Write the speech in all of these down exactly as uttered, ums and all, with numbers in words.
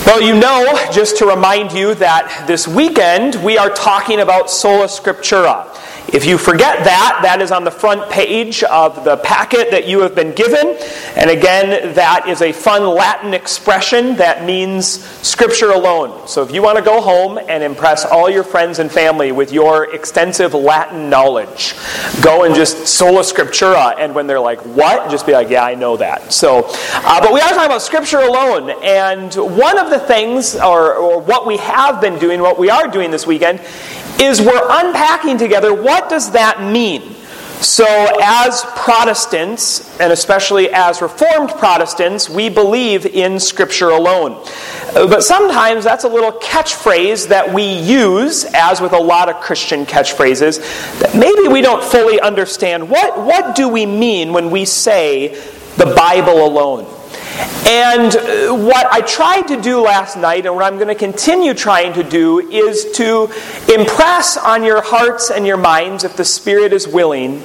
Well, you know, just to remind you that this weekend we are talking about Sola Scriptura. If you forget that, that is on the front page of the packet that you have been given. And again, that is a fun Latin expression that means Scripture alone. So if you want to go home and impress all your friends and family with your extensive Latin knowledge, go and just Sola Scriptura. And when they're like, what? Just be like, yeah, I know that. So, uh, but we are talking about Scripture alone. And one of the things, or, or what we have been doing, what we are doing this weekend, is we're unpacking together what does that mean. So as Protestants, and especially as Reformed Protestants, we believe in Scripture alone. But sometimes that's a little catchphrase that we use, as with a lot of Christian catchphrases, that maybe we don't fully understand. What, what do we mean when we say the Bible alone? And what I tried to do last night, and what I'm going to continue trying to do, is to impress on your hearts and your minds, if the Spirit is willing,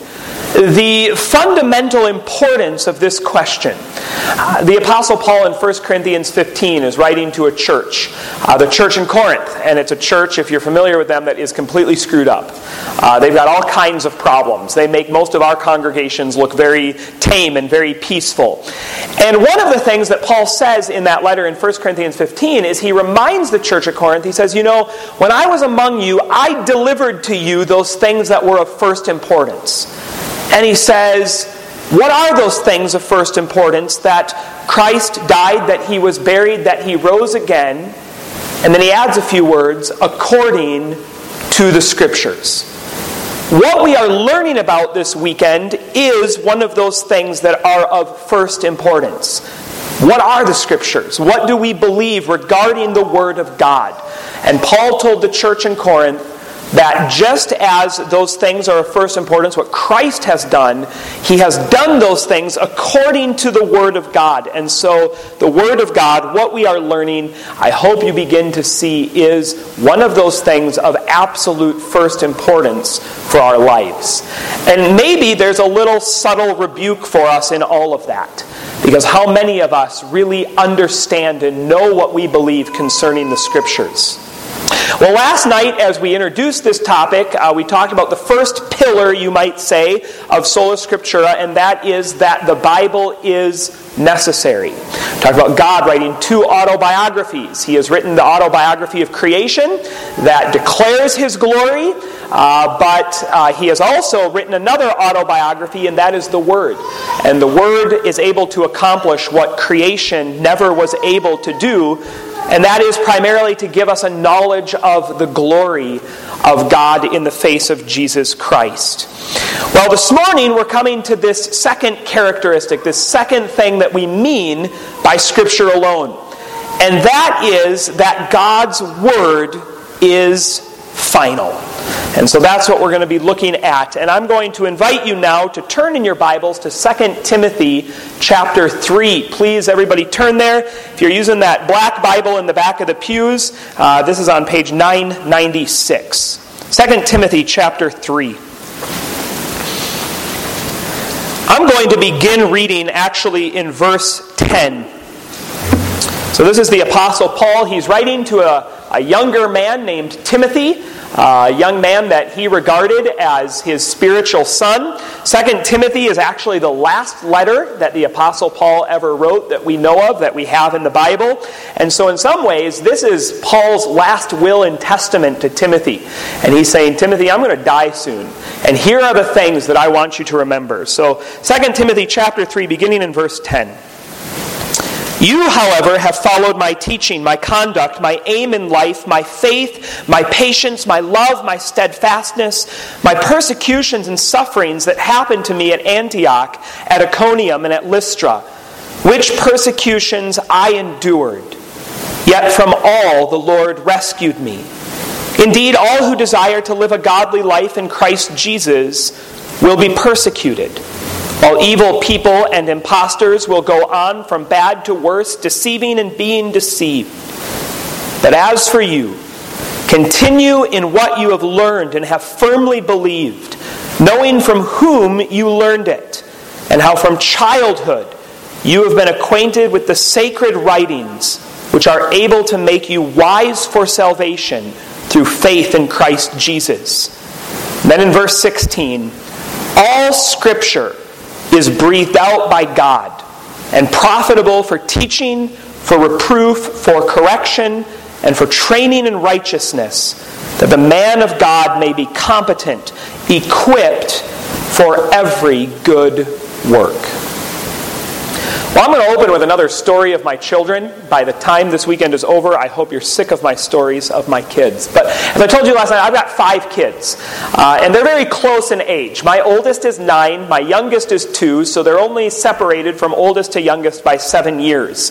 the fundamental importance of this question. Uh, the Apostle Paul in First Corinthians fifteen is writing to a church, uh, the church in Corinth. And it's a church, if you're familiar with them, that is completely screwed up. Uh, they've got all kinds of problems. They make most of our congregations look very tame and very peaceful. And one of the things that Paul says in that letter in First Corinthians fifteen is he reminds the church at Corinth, he says, you know, when I was among you, I delivered to you those things that were of first importance. And he says, what are those things of first importance? That Christ died, that he was buried, that he rose again. And then he adds a few words, according to the Scriptures. What we are learning about this weekend is one of those things that are of first importance. What are the Scriptures? What do we believe regarding the Word of God? And Paul told the church in Corinth that just as those things are of first importance, what Christ has done, he has done those things according to the Word of God. And so the Word of God, what we are learning, I hope you begin to see, is one of those things of absolute first importance for our lives. And maybe there's a little subtle rebuke for us in all of that. Because how many of us really understand and know what we believe concerning the Scriptures? Well, last night, as we introduced this topic, uh, we talked about the first pillar, you might say, of Sola Scriptura, and that is that the Bible is necessary. We talked about God writing two autobiographies. He has written the autobiography of creation that declares His glory, uh, but uh, He has also written another autobiography, and that is the Word. And the Word is able to accomplish what creation never was able to do, and that is primarily to give us a knowledge of the glory of God in the face of Jesus Christ. Well, this morning we're coming to this second characteristic, this second thing that we mean by Scripture alone. And that is that God's Word is final. And so that's what we're going to be looking at. And I'm going to invite you now to turn in your Bibles to Second Timothy chapter three. Please, everybody, turn there. If you're using that black Bible in the back of the pews, uh, this is on page nine ninety-six. Second Timothy chapter three. I'm going to begin reading actually in verse ten. So this is the Apostle Paul. He's writing to a, a younger man named Timothy, a young man that he regarded as his spiritual son. Second Timothy is actually the last letter that the Apostle Paul ever wrote that we know of, that we have in the Bible. And so in some ways, this is Paul's last will and testament to Timothy. And he's saying, Timothy, I'm going to die soon. And here are the things that I want you to remember. So Second Timothy chapter three, beginning in verse ten. You, however, have followed my teaching, my conduct, my aim in life, my faith, my patience, my love, my steadfastness, my persecutions and sufferings that happened to me at Antioch, at Iconium, and at Lystra, which persecutions I endured. Yet from all the Lord rescued me. Indeed, all who desire to live a godly life in Christ Jesus will be persecuted. While evil people and impostors will go on from bad to worse, deceiving and being deceived. But as for you, continue in what you have learned and have firmly believed, knowing from whom you learned it, and how from childhood you have been acquainted with the sacred writings, which are able to make you wise for salvation through faith in Christ Jesus. And then in verse sixteen, all Scripture is breathed out by God and profitable for teaching, for reproof, for correction, and for training in righteousness, that the man of God may be competent, equipped for every good work. Well, I'm going to open with another story of my children. By the time this weekend is over, I hope you're sick of my stories of my kids. But as I told you last night, I've got five kids. Uh, and they're very close in age. My oldest is nine. My youngest is two. So they're only separated from oldest to youngest by seven years.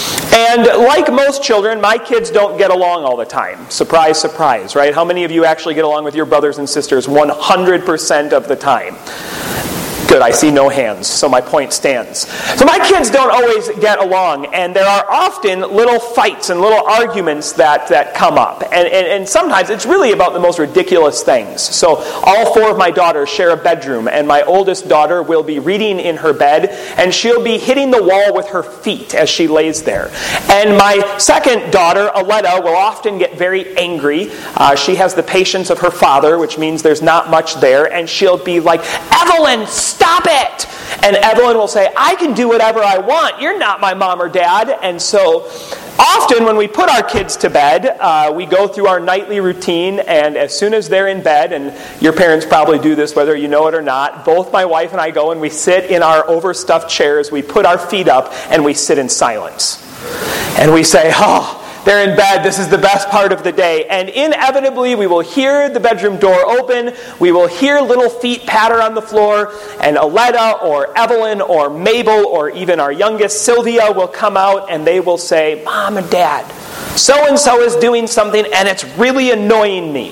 And like most children, my kids don't get along all the time. Surprise, surprise, right? How many of you actually get along with your brothers and sisters one hundred percent of the time? Good, I see no hands, so my point stands. So my kids don't always get along, and there are often little fights and little arguments that, that come up. And, and, and sometimes it's really about the most ridiculous things. So all four of my daughters share a bedroom, and my oldest daughter will be reading in her bed, and she'll be hitting the wall with her feet as she lays there. And my second daughter, Aletta, will often get very angry. Uh, she has the patience of her father, which means there's not much there, and she'll be like, Evelyn, stop it! And Evelyn will say, I can do whatever I want. You're not my mom or dad. And so often when we put our kids to bed, uh, we go through our nightly routine, and as soon as they're in bed, and your parents probably do this whether you know it or not, both my wife and I go and we sit in our overstuffed chairs, we put our feet up, and we sit in silence. And we say, oh, they're in bed, this is the best part of the day. And inevitably, we will hear the bedroom door open, we will hear little feet patter on the floor, and Aletta or Evelyn or Mabel or even our youngest, Sylvia, will come out and they will say, Mom and Dad, so-and-so is doing something and it's really annoying me.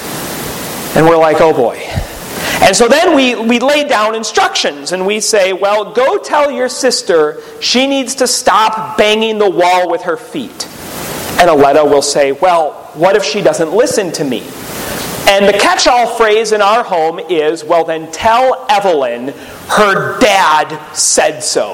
And we're like, oh boy. And so then we, we lay down instructions and we say, well, go tell your sister she needs to stop banging the wall with her feet. And Aletta will say, well, what if she doesn't listen to me? And the catch-all phrase in our home is, well, then tell Evelyn her dad said so.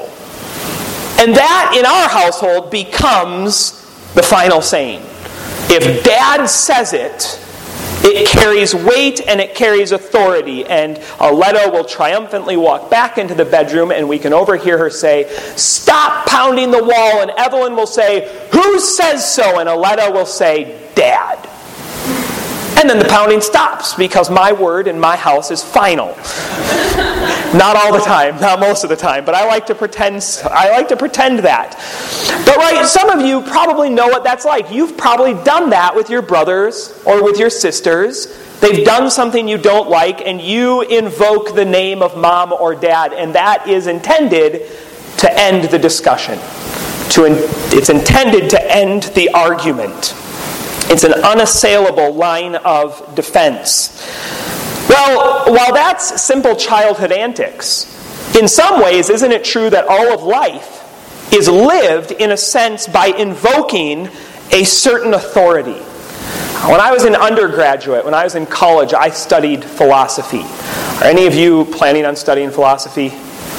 And that, in our household, becomes the final saying. If Dad says it, it carries weight and it carries authority. And Aletta will triumphantly walk back into the bedroom and we can overhear her say, stop pounding the wall. And Evelyn will say, who says so? And Aletta will say, Dad. And then the pounding stops because my word in my house is final. Not all the time, not most of the time, but I like to pretend I like to pretend that. But right, some of you probably know what that's like. You've probably done that with your brothers or with your sisters. They've done something you don't like and you invoke the name of mom or dad, and that is intended to end the discussion. To in, it's intended to end the argument. It's an unassailable line of defense. Well, while that's simple childhood antics, in some ways, isn't it true that all of life is lived, in a sense, by invoking a certain authority? When I was an undergraduate, when I was in college, I studied philosophy. Are any of you planning on studying philosophy?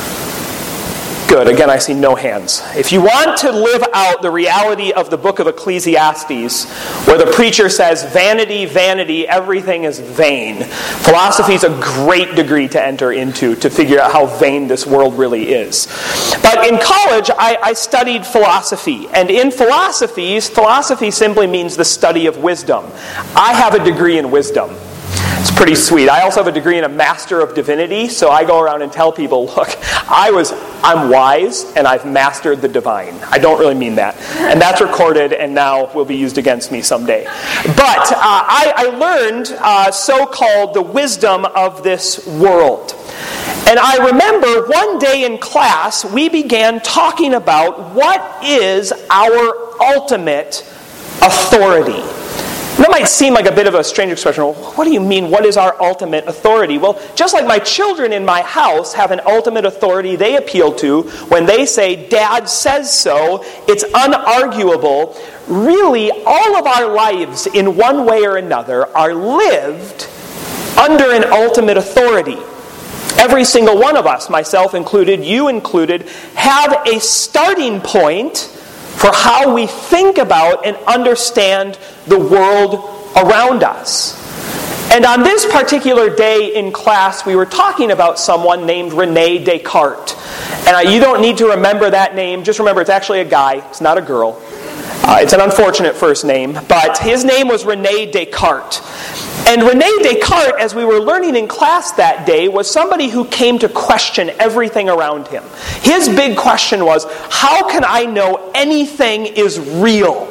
Good. Again, I see no hands. If you want to live out the reality of the book of Ecclesiastes, where the preacher says, vanity, vanity, everything is vain, philosophy is a great degree to enter into to figure out how vain this world really is. But in college, I, I studied philosophy. And in philosophies, philosophy simply means the study of wisdom. I have a degree in wisdom. It's pretty sweet. I also have a degree in a Master of Divinity, so I go around and tell people, look, I was, I'm wise and I've mastered the divine. I don't really mean that. And that's recorded and now will be used against me someday. But uh, I, I learned uh, so-called the wisdom of this world. And I remember one day in class, we began talking about what is our ultimate authority. That might seem like a bit of a strange expression. Well, what do you mean, what is our ultimate authority? Well, just like my children in my house have an ultimate authority they appeal to when they say, Dad says so, it's unarguable. Really, all of our lives, in one way or another, are lived under an ultimate authority. Every single one of us, myself included, you included, have a starting point for how we think about and understand the world around us. And on this particular day in class, we were talking about someone named René Descartes. And you don't need to remember that name. Just remember, it's actually a guy. It's not a girl. Uh, it's an unfortunate first name. But his name was René Descartes. And René Descartes, as we were learning in class that day, was somebody who came to question everything around him. His big question was, how can I know anything is real?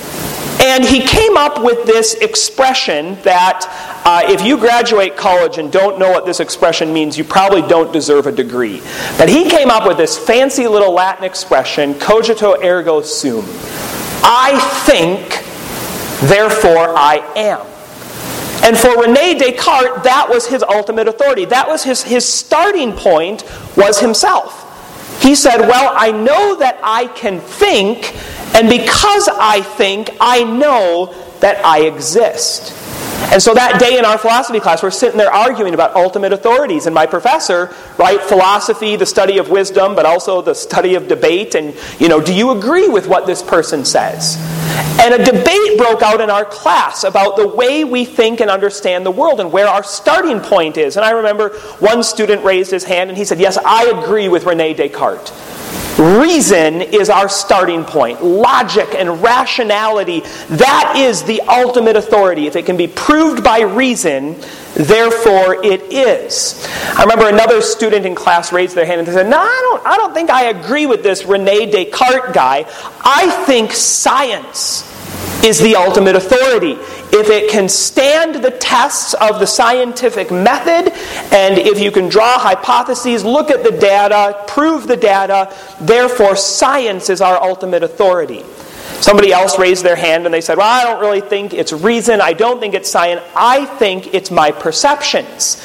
And he came up with this expression that uh, if you graduate college and don't know what this expression means, you probably don't deserve a degree. But he came up with this fancy little Latin expression, cogito ergo sum. I think, therefore I am. And for René Descartes, that was his ultimate authority. That was his, his starting point, was himself. He said, well, I know that I can think, and because I think, I know that I exist. And so that day in our philosophy class, we're sitting there arguing about ultimate authorities. And my professor, right, philosophy, the study of wisdom, but also the study of debate. And, you know, do you agree with what this person says? And a debate broke out in our class about the way we think and understand the world and where our starting point is. And I remember one student raised his hand and he said, yes, I agree with René Descartes. Reason is our starting point. Logic and rationality, that is the ultimate authority. If it can be proved by reason, therefore it is. I remember another student in class raised their hand and they said, no, I don't, I don't think I agree with this René Descartes guy. I think science is the ultimate authority. If it can stand the tests of the scientific method, and if you can draw hypotheses, look at the data, prove the data, therefore science is our ultimate authority. Somebody else raised their hand and they said, well, I don't really think it's reason, I don't think it's science, I think it's my perceptions.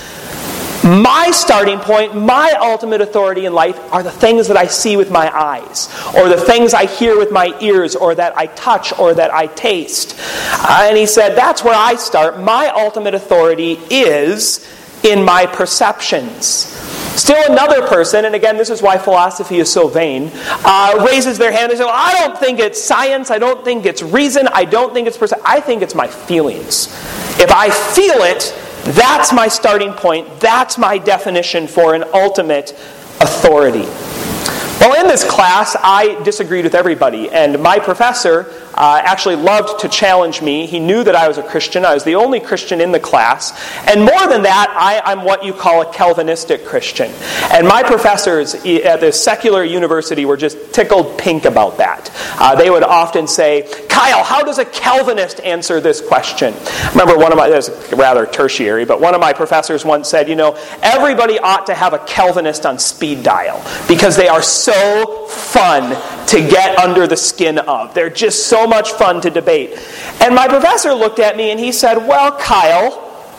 My starting point, my ultimate authority in life are the things that I see with my eyes, or the things I hear with my ears, or that I touch, or that I taste. Uh, and he said, that's where I start. My ultimate authority is in my perceptions. Still another person, and again, this is why philosophy is so vain, uh, raises their hand and says, well, I don't think it's science, I don't think it's reason, I don't think it's perception, I think it's my feelings. If I feel it, that's my starting point. That's my definition for an ultimate authority. Well, in this class, I disagreed with everybody, and my professor uh, actually loved to challenge me. He knew that I was a Christian. I was the only Christian in the class. And more than that, I, I'm what you call a Calvinistic Christian. And my professors at the secular university were just tickled pink about that. Uh, they would often say, Kyle, how does a Calvinist answer this question? I remember one of my, this is rather tertiary, but one of my professors once said, you know, everybody ought to have a Calvinist on speed dial because they are so fun to get under the skin of. They're just so much fun to debate. And my professor looked at me and he said, well, Kyle,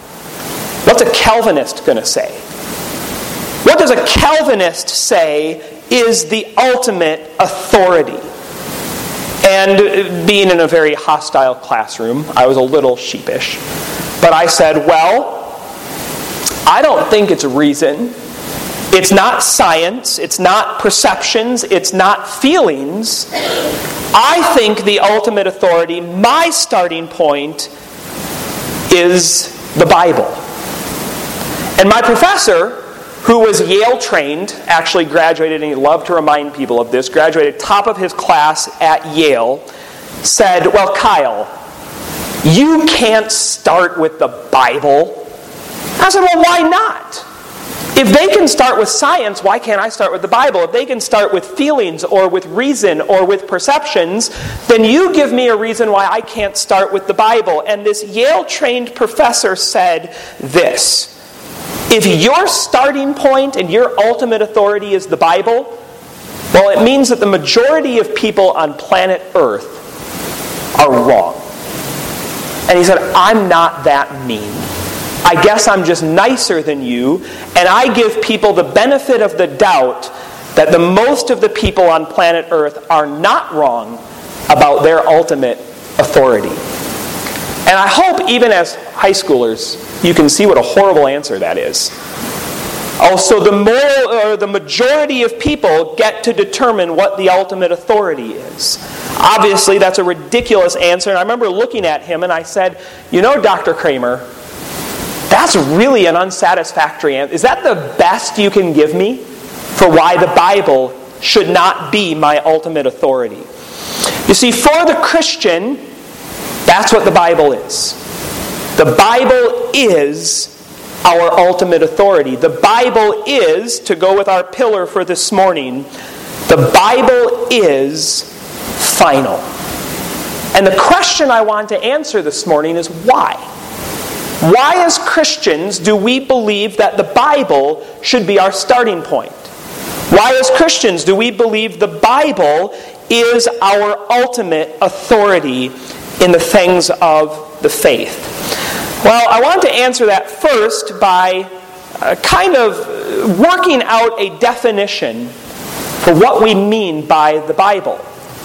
what's a Calvinist going to say? What does a Calvinist say is the ultimate authority? And being in a very hostile classroom, I was a little sheepish. But I said, well, I don't think it's reason. It's not science. It's not perceptions. It's not feelings. I think the ultimate authority, my starting point, is the Bible. And my professor, who was Yale trained, actually graduated, and he loved to remind people of this, graduated top of his class at Yale, said, well, Kyle, you can't start with the Bible. I said, well, why not? If they can start with science, why can't I start with the Bible? If they can start with feelings or with reason or with perceptions, then you give me a reason why I can't start with the Bible. And this Yale-trained professor said this: if your starting point and your ultimate authority is the Bible, well, it means that the majority of people on planet Earth are wrong. And he said, I'm not that mean. I guess I'm just nicer than you, and I give people the benefit of the doubt that the most of the people on planet Earth are not wrong about their ultimate authority. And I hope even as high schoolers, you can see what a horrible answer that is. Also, the moral, or the majority of people get to determine what the ultimate authority is. Obviously, that's a ridiculous answer. And I remember looking at him and I said, you know, Doctor Kramer, that's really an unsatisfactory answer. Is that the best you can give me for why the Bible should not be my ultimate authority? You see, for the Christian, that's what the Bible is. The Bible is our ultimate authority. The Bible is, to go with our pillar for this morning, the Bible is final. And the question I want to answer this morning is why? Why as Christians do we believe that the Bible should be our starting point? Why as Christians do we believe the Bible is our ultimate authority in the things of the faith? Well, I want to answer that first by uh, kind of working out a definition for what we mean by the Bible.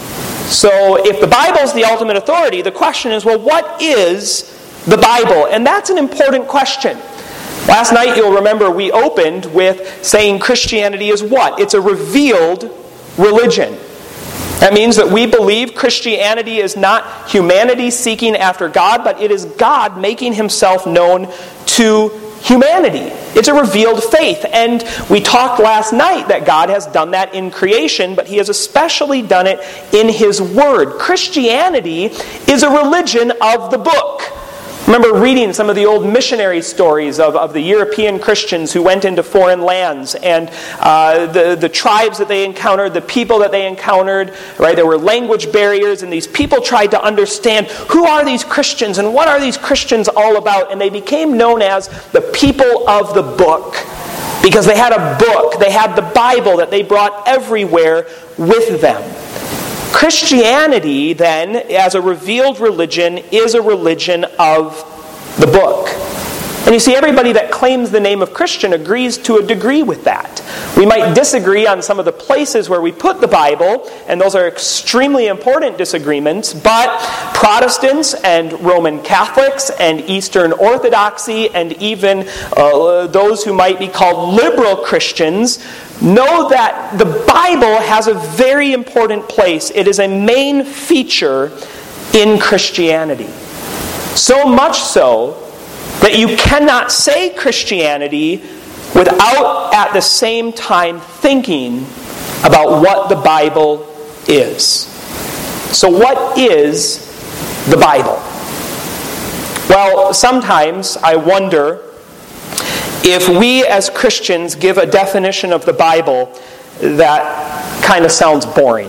So if the Bible is the ultimate authority, the question is, well, what is the Bible? And that's an important question. Last night, you'll remember, we opened with saying Christianity is what? It's a revealed religion. That means that we believe Christianity is not humanity seeking after God, but it is God making himself known to humanity. It's a revealed faith. And we talked last night that God has done that in creation, but he has especially done it in his word. Christianity is a religion of the book. Remember reading some of the old missionary stories of, of the European Christians who went into foreign lands and uh, the, the tribes that they encountered, the people that they encountered, right? There were language barriers, and these people tried to understand who are these Christians and what are these Christians all about, and they became known as the people of the book because they had a book, they had the Bible that they brought everywhere with them. Christianity, then, as a revealed religion, is a religion of the book. And you see, everybody that claims the name of Christian agrees to a degree with that. We might disagree on some of the places where we put the Bible, and those are extremely important disagreements, but Protestants and Roman Catholics and Eastern Orthodoxy and even uh, those who might be called liberal Christians know that the Bible has a very important place. It is a main feature in Christianity. So much so that you cannot say Christianity without at the same time thinking about what the Bible is. So what is the Bible? Well, sometimes I wonder if we as Christians give a definition of the Bible that kind of sounds boring.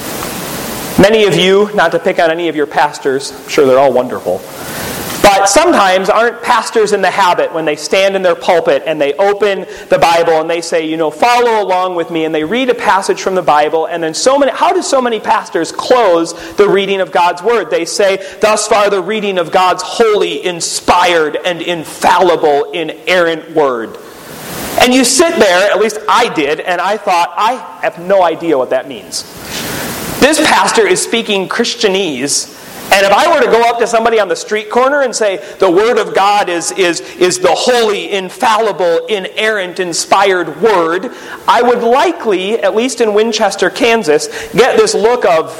Many of you, not to pick on any of your pastors, I'm sure they're all wonderful, but sometimes aren't pastors in the habit when they stand in their pulpit and they open the Bible and they say, you know, follow along with me, and they read a passage from the Bible, and then so many, how do so many pastors close the reading of God's Word? They say, thus far the reading of God's holy, inspired, and infallible, inerrant Word. And you sit there, at least I did, and I thought, I have no idea what that means. This pastor is speaking Christianese, and if I were to go up to somebody on the street corner and say, the Word of God is, is, is the holy, infallible, inerrant, inspired Word, I would likely, at least in Winchester, Kansas, get this look of,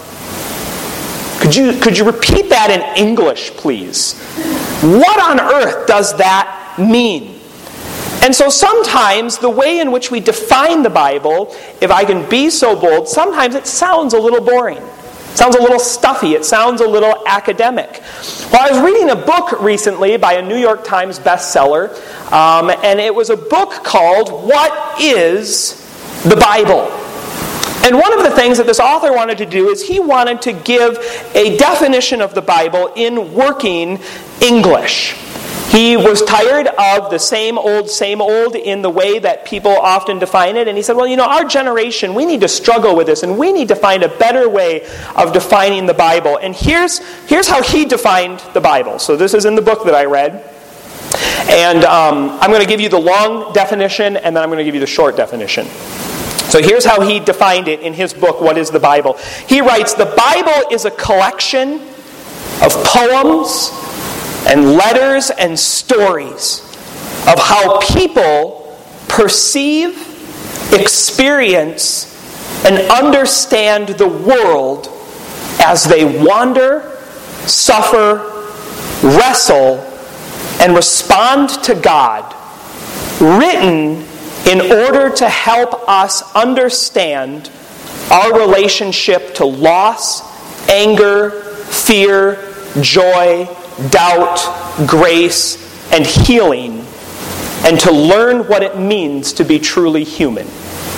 could you, could you repeat that in English, please? What on earth does that mean? And so sometimes the way in which we define the Bible, if I can be so bold, sometimes it sounds a little boring. It sounds a little stuffy. It sounds a little academic. Well, I was reading a book recently by a New York Times bestseller, um, and it was a book called What is the Bible? And one of the things that this author wanted to do is he wanted to give a definition of the Bible in working English. He was tired of the same old, same old in the way that people often define it. And he said, well, you know, our generation, we need to struggle with this, and we need to find a better way of defining the Bible. And here's, here's how he defined the Bible. So this is in the book that I read. And um, I'm going to give you the long definition, and then I'm going to give you the short definition. So here's how he defined it in his book, What is the Bible? He writes, the Bible is a collection of poems and letters and stories of how people perceive, experience, and understand the world as they wander, suffer, wrestle, and respond to God, written in order to help us understand our relationship to loss, anger, fear, joy, doubt, grace, and healing, and to learn what it means to be truly human.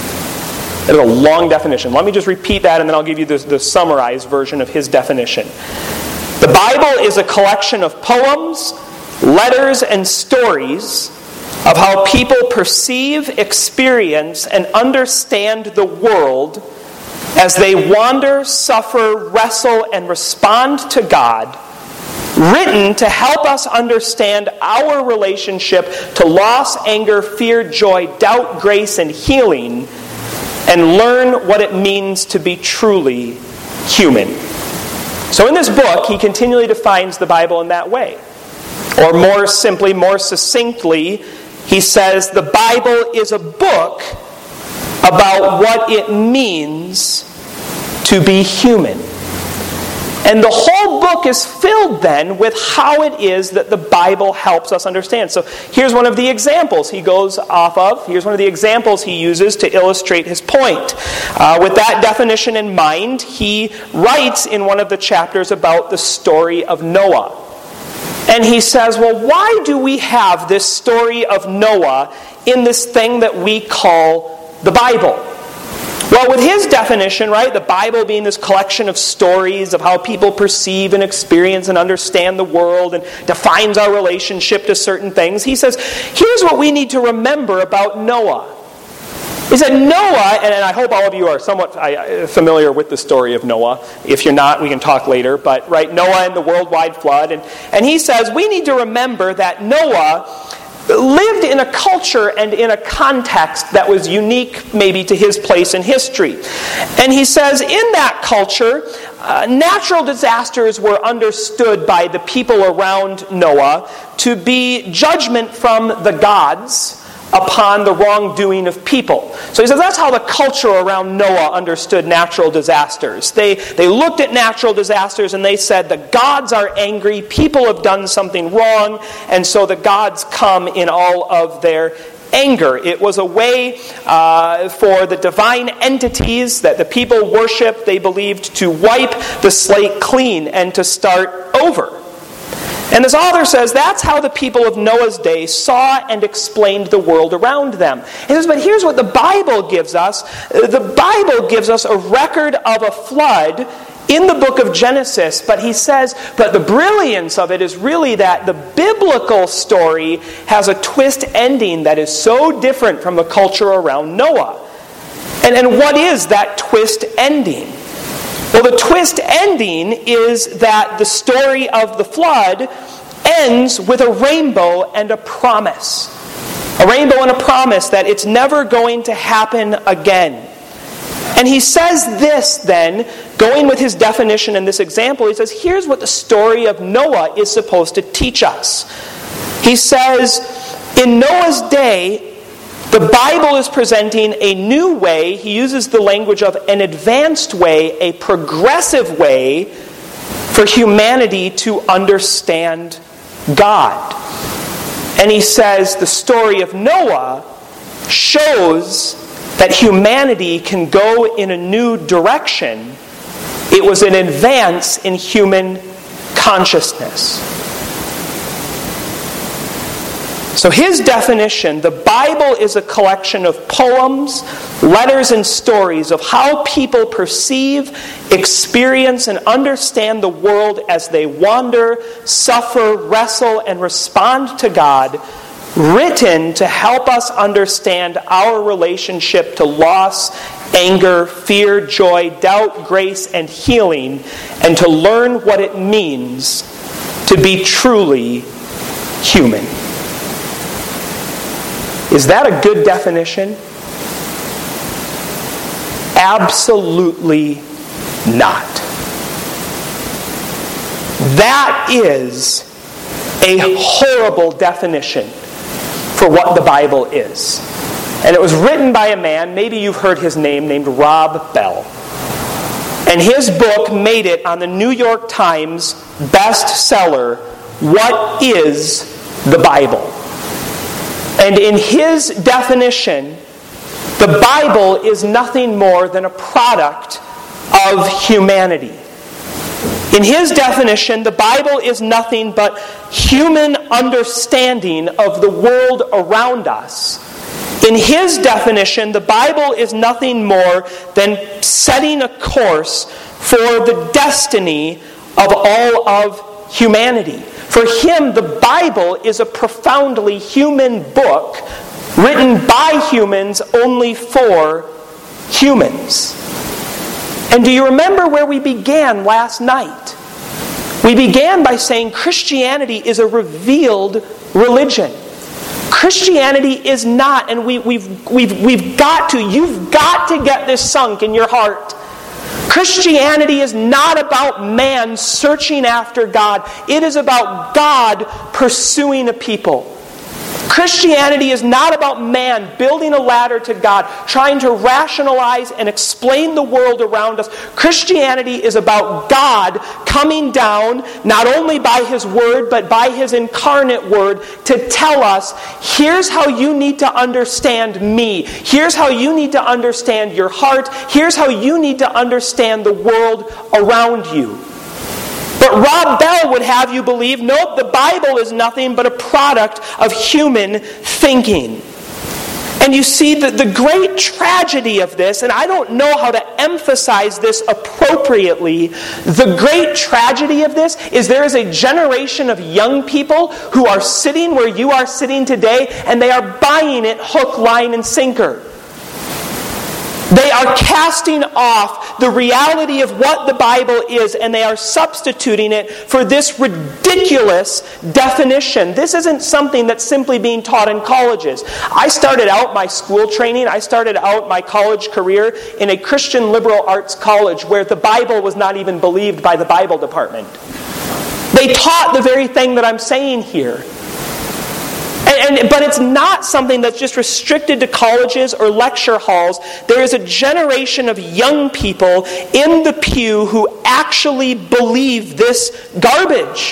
That is a long definition. Let me just repeat that, and then I'll give you the, the summarized version of his definition. The Bible is a collection of poems, letters, and stories of how people perceive, experience, and understand the world as they wander, suffer, wrestle, and respond to God, written to help us understand our relationship to loss, anger, fear, joy, doubt, grace, and healing, and learn what it means to be truly human. So in this book, he continually defines the Bible in that way. Or more simply, more succinctly, he says the Bible is a book about what it means to be human. And the whole book is filled then with how it is that the Bible helps us understand. So here's one of the examples he goes off of. Here's one of the examples he uses to illustrate his point. Uh, with that definition in mind, he writes in one of the chapters about the story of Noah. And he says, well, why do we have this story of Noah in this thing that we call the Bible? Well, with his definition, right, the Bible being this collection of stories of how people perceive and experience and understand the world and defines our relationship to certain things, he says, here's what we need to remember about Noah. He said Noah, and I hope all of you are somewhat familiar with the story of Noah. If you're not, we can talk later. But right, Noah and the worldwide flood. And, and he says we need to remember that Noah lived in a culture and in a context that was unique maybe to his place in history. And he says in that culture, uh, natural disasters were understood by the people around Noah to be judgment from the gods upon the wrongdoing of people. So he says that's how the culture around Noah understood natural disasters. They, they looked at natural disasters and they said the gods are angry, people have done something wrong, and so the gods come in all of their anger. It was a way uh, for the divine entities that the people worshipped, they believed, to wipe the slate clean and to start over. And this author says that's how the people of Noah's day saw and explained the world around them. He says, but here's what the Bible gives us. The Bible gives us a record of a flood in the book of Genesis, but he says, but the brilliance of it is really that the biblical story has a twist ending that is so different from the culture around Noah. And, and what is that twist ending? Well, the twist ending is that the story of the flood ends with a rainbow and a promise. A rainbow and a promise that it's never going to happen again. And he says this then, going with his definition in this example, he says, here's what the story of Noah is supposed to teach us. He says, in Noah's day, the Bible is presenting a new way. He uses the language of an advanced way, a progressive way for humanity to understand God. And he says the story of Noah shows that humanity can go in a new direction. It was an advance in human consciousness. So his definition, the Bible is a collection of poems, letters, and stories of how people perceive, experience, and understand the world as they wander, suffer, wrestle, and respond to God, written to help us understand our relationship to loss, anger, fear, joy, doubt, grace, and healing, and to learn what it means to be truly human. Is that a good definition? Absolutely not. That is a horrible definition for what the Bible is. And it was written by a man, maybe you've heard his name, named Rob Bell. And his book made it on the New York Times bestseller, What is the Bible? And in his definition, the Bible is nothing more than a product of humanity. In his definition, the Bible is nothing but human understanding of the world around us. In his definition, the Bible is nothing more than setting a course for the destiny of all of humanity. For him, the Bible is a profoundly human book written by humans only for humans. And do you remember where we began last night? We began by saying Christianity is a revealed religion. Christianity is not, and we, we've, we've, we've got to, you've got to get this sunk in your heart. Christianity is not about man searching after God. It is about God pursuing a people. Christianity is not about man building a ladder to God, trying to rationalize and explain the world around us. Christianity is about God coming down, not only by His Word, but by His incarnate Word, to tell us, here's how you need to understand me. Here's how you need to understand your heart. Here's how you need to understand the world around you. But Rob Bell would have you believe, nope, the Bible is nothing but a product of human thinking. And you see that the great tragedy of this, and I don't know how to emphasize this appropriately, the great tragedy of this is there is a generation of young people who are sitting where you are sitting today, and they are buying it hook, line, and sinker. They are casting off the reality of what the Bible is, and they are substituting it for this ridiculous definition. This isn't something that's simply being taught in colleges. I started out my school training, I started out my college career in a Christian liberal arts college where the Bible was not even believed by the Bible department. They taught the very thing that I'm saying here. And, and, but it's not something that's just restricted to colleges or lecture halls. There is a generation of young people in the pew who actually believe this garbage.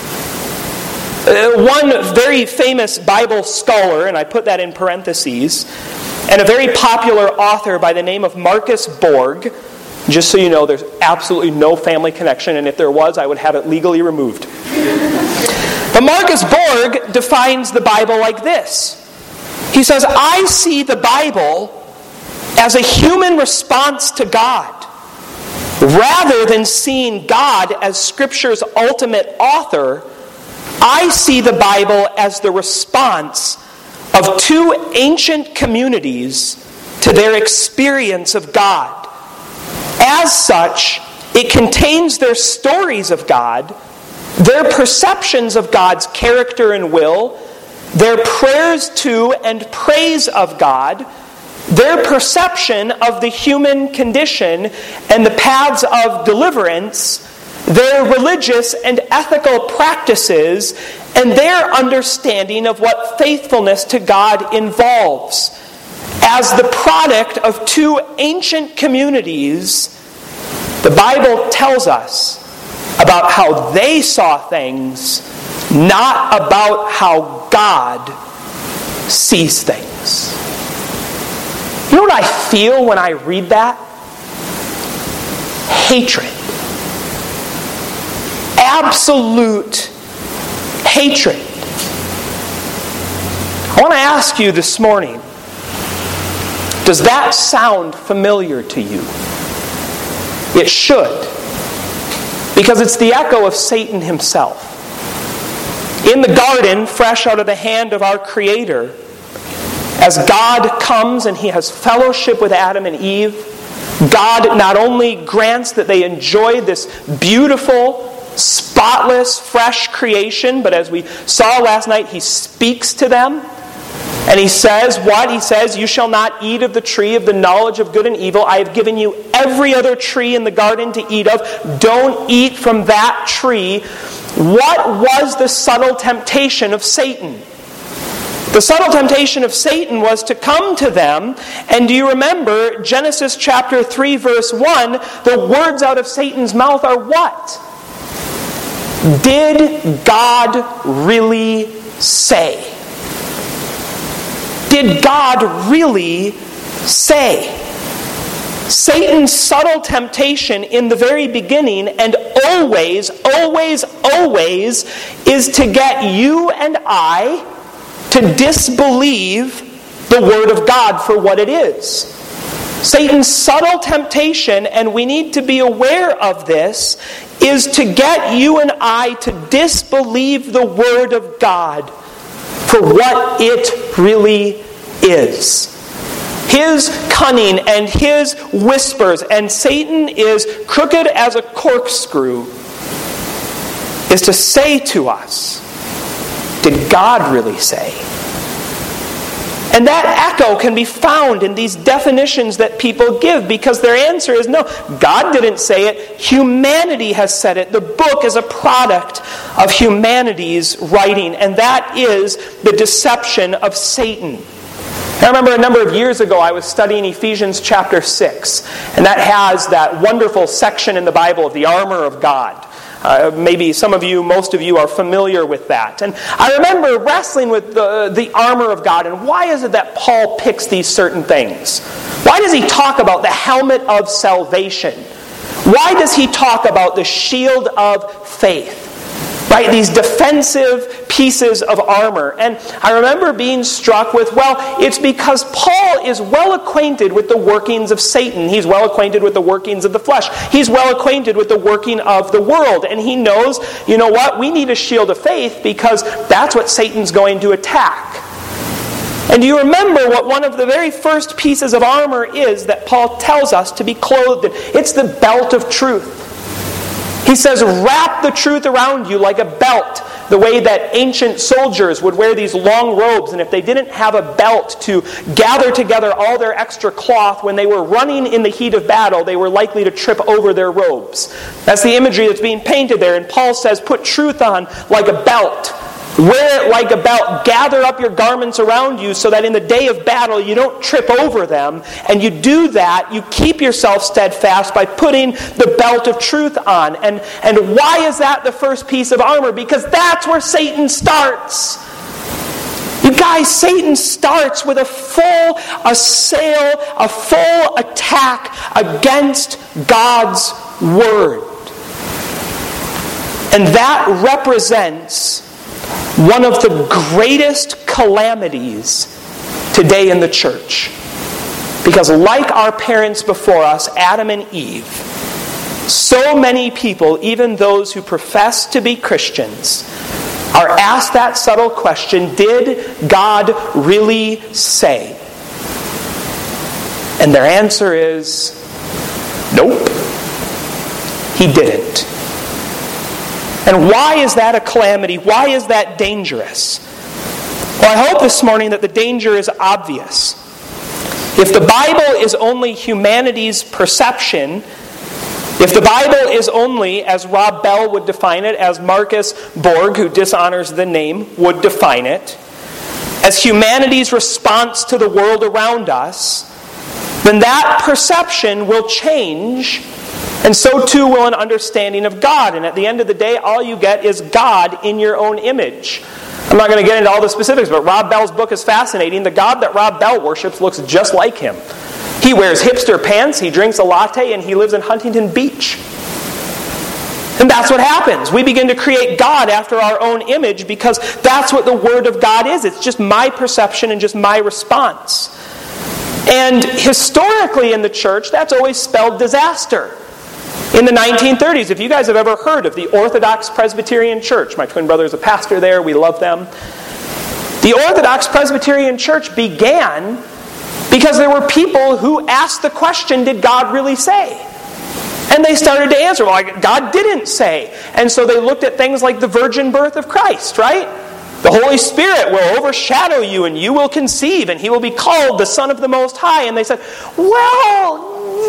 Uh, one very famous Bible scholar, and I put that in parentheses, and a very popular author by the name of Marcus Borg. Just so you know, there's absolutely no family connection, and if there was, I would have it legally removed. But Marcus Borg defines the Bible like this. He says, I see the Bible as a human response to God. Rather than seeing God as Scripture's ultimate author, I see the Bible as the response of two ancient communities to their experience of God. As such, it contains their stories of God, their perceptions of God's character and will, their prayers to and praise of God, their perception of the human condition and the paths of deliverance, their religious and ethical practices, and their understanding of what faithfulness to God involves. As the product of two ancient communities, the Bible tells us about how they saw things, not about how God sees things. You know what I feel when I read that? Hatred. Absolute hatred. I want to ask you this morning, does that sound familiar to you? It should. Because it's the echo of Satan himself. In the garden, fresh out of the hand of our Creator, as God comes and He has fellowship with Adam and Eve, God not only grants that they enjoy this beautiful, spotless, fresh creation, but as we saw last night, He speaks to them. And He says, what? He says, you shall not eat of the tree of the knowledge of good and evil. I have given you every other tree in the garden to eat of. Don't eat from that tree. What was the subtle temptation of Satan? The subtle temptation of Satan was to come to them, and do you remember Genesis chapter three verse one, the words out of Satan's mouth are what? Did God really say? Did God really say? Satan's subtle temptation in the very beginning and always, always, always is to get you and I to disbelieve the Word of God for what it is. Satan's subtle temptation, and we need to be aware of this, is to get you and I to disbelieve the Word of God for what it really is. His cunning and his whispers, and Satan is crooked as a corkscrew, is to say to us, did God really say? And that echo can be found in these definitions that people give, because their answer is no, God didn't say it, humanity has said it. The book is a product of humanity's writing, and that is the deception of Satan. I remember a number of years ago I was studying Ephesians chapter six, and that has that wonderful section in the Bible of the armor of God. Uh, maybe some of you, most of you are familiar with that. And I remember wrestling with the, the armor of God, and why is it that Paul picks these certain things? Why does he talk about the helmet of salvation? Why does he talk about the shield of faith? Right, these defensive pieces of armor. And I remember being struck with, well, it's because Paul is well acquainted with the workings of Satan. He's well acquainted with the workings of the flesh. He's well acquainted with the working of the world. And he knows, you know what, we need a shield of faith because that's what Satan's going to attack. And do you remember what one of the very first pieces of armor is that Paul tells us to be clothed in? It's the belt of truth. He says, wrap the truth around you like a belt, the way that ancient soldiers would wear these long robes, and if they didn't have a belt to gather together all their extra cloth when they were running in the heat of battle, they were likely to trip over their robes. That's the imagery that's being painted there, and Paul says, put truth on like a belt. Wear it like a belt. Gather up your garments around you so that in the day of battle you don't trip over them. And you do that, you keep yourself steadfast by putting the belt of truth on. And, and why is that the first piece of armor? Because that's where Satan starts. You guys, Satan starts with a full assail, a full attack against God's Word. And that represents one of the greatest calamities today in the church. Because like our parents before us, Adam and Eve, so many people, even those who profess to be Christians, are asked that subtle question, did God really say? And their answer is, nope, He didn't. And why is that a calamity? Why is that dangerous? Well, I hope this morning that the danger is obvious. If the Bible is only humanity's perception, if the Bible is only, as Rob Bell would define it, as Marcus Borg, who dishonors the name, would define it, as humanity's response to the world around us, then that perception will change. And so too will an understanding of God. And at the end of the day, all you get is God in your own image. I'm not going to get into all the specifics, but Rob Bell's book is fascinating. The God that Rob Bell worships looks just like him. He wears hipster pants, he drinks a latte, and he lives in Huntington Beach. And that's what happens. We begin to create God after our own image because that's what the Word of God is. It's just my perception and just my response. And historically in the church, that's always spelled disaster. In the nineteen thirties, if you guys have ever heard of the Orthodox Presbyterian Church, my twin brother is a pastor there, we love them. The Orthodox Presbyterian Church began because there were people who asked the question, did God really say? And they started to answer, well, God didn't say. And so they looked at things like the virgin birth of Christ, right? The Holy Spirit will overshadow you and you will conceive and He will be called the Son of the Most High. And they said, well,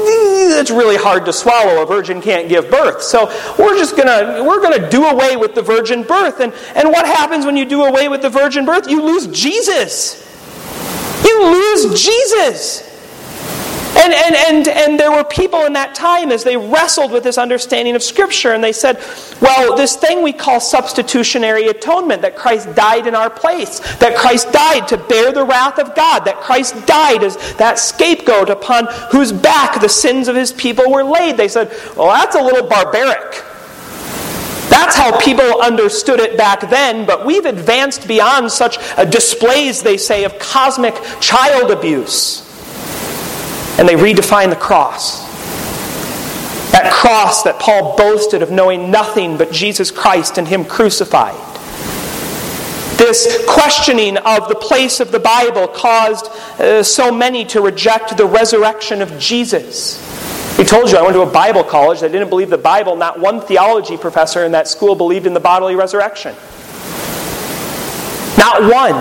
it's really hard to swallow. A virgin can't give birth. So we're just gonna we're gonna do away with the virgin birth. And, and what happens when you do away with the virgin birth? You lose Jesus. You lose Jesus. And, and, and, and there were people in that time as they wrestled with this understanding of Scripture, and they said, well, this thing we call substitutionary atonement, that Christ died in our place, that Christ died to bear the wrath of God, that Christ died as that scapegoat upon whose back the sins of his people were laid. They said, well, that's a little barbaric. That's how people understood it back then, but we've advanced beyond such a displays, they say, of cosmic child abuse. And they redefine the cross. That cross that Paul boasted of knowing nothing but Jesus Christ and Him crucified. This questioning of the place of the Bible caused uh, so many to reject the resurrection of Jesus. We told you I went to a Bible college that didn't believe the Bible. Not one theology professor in that school believed in the bodily resurrection. Not one.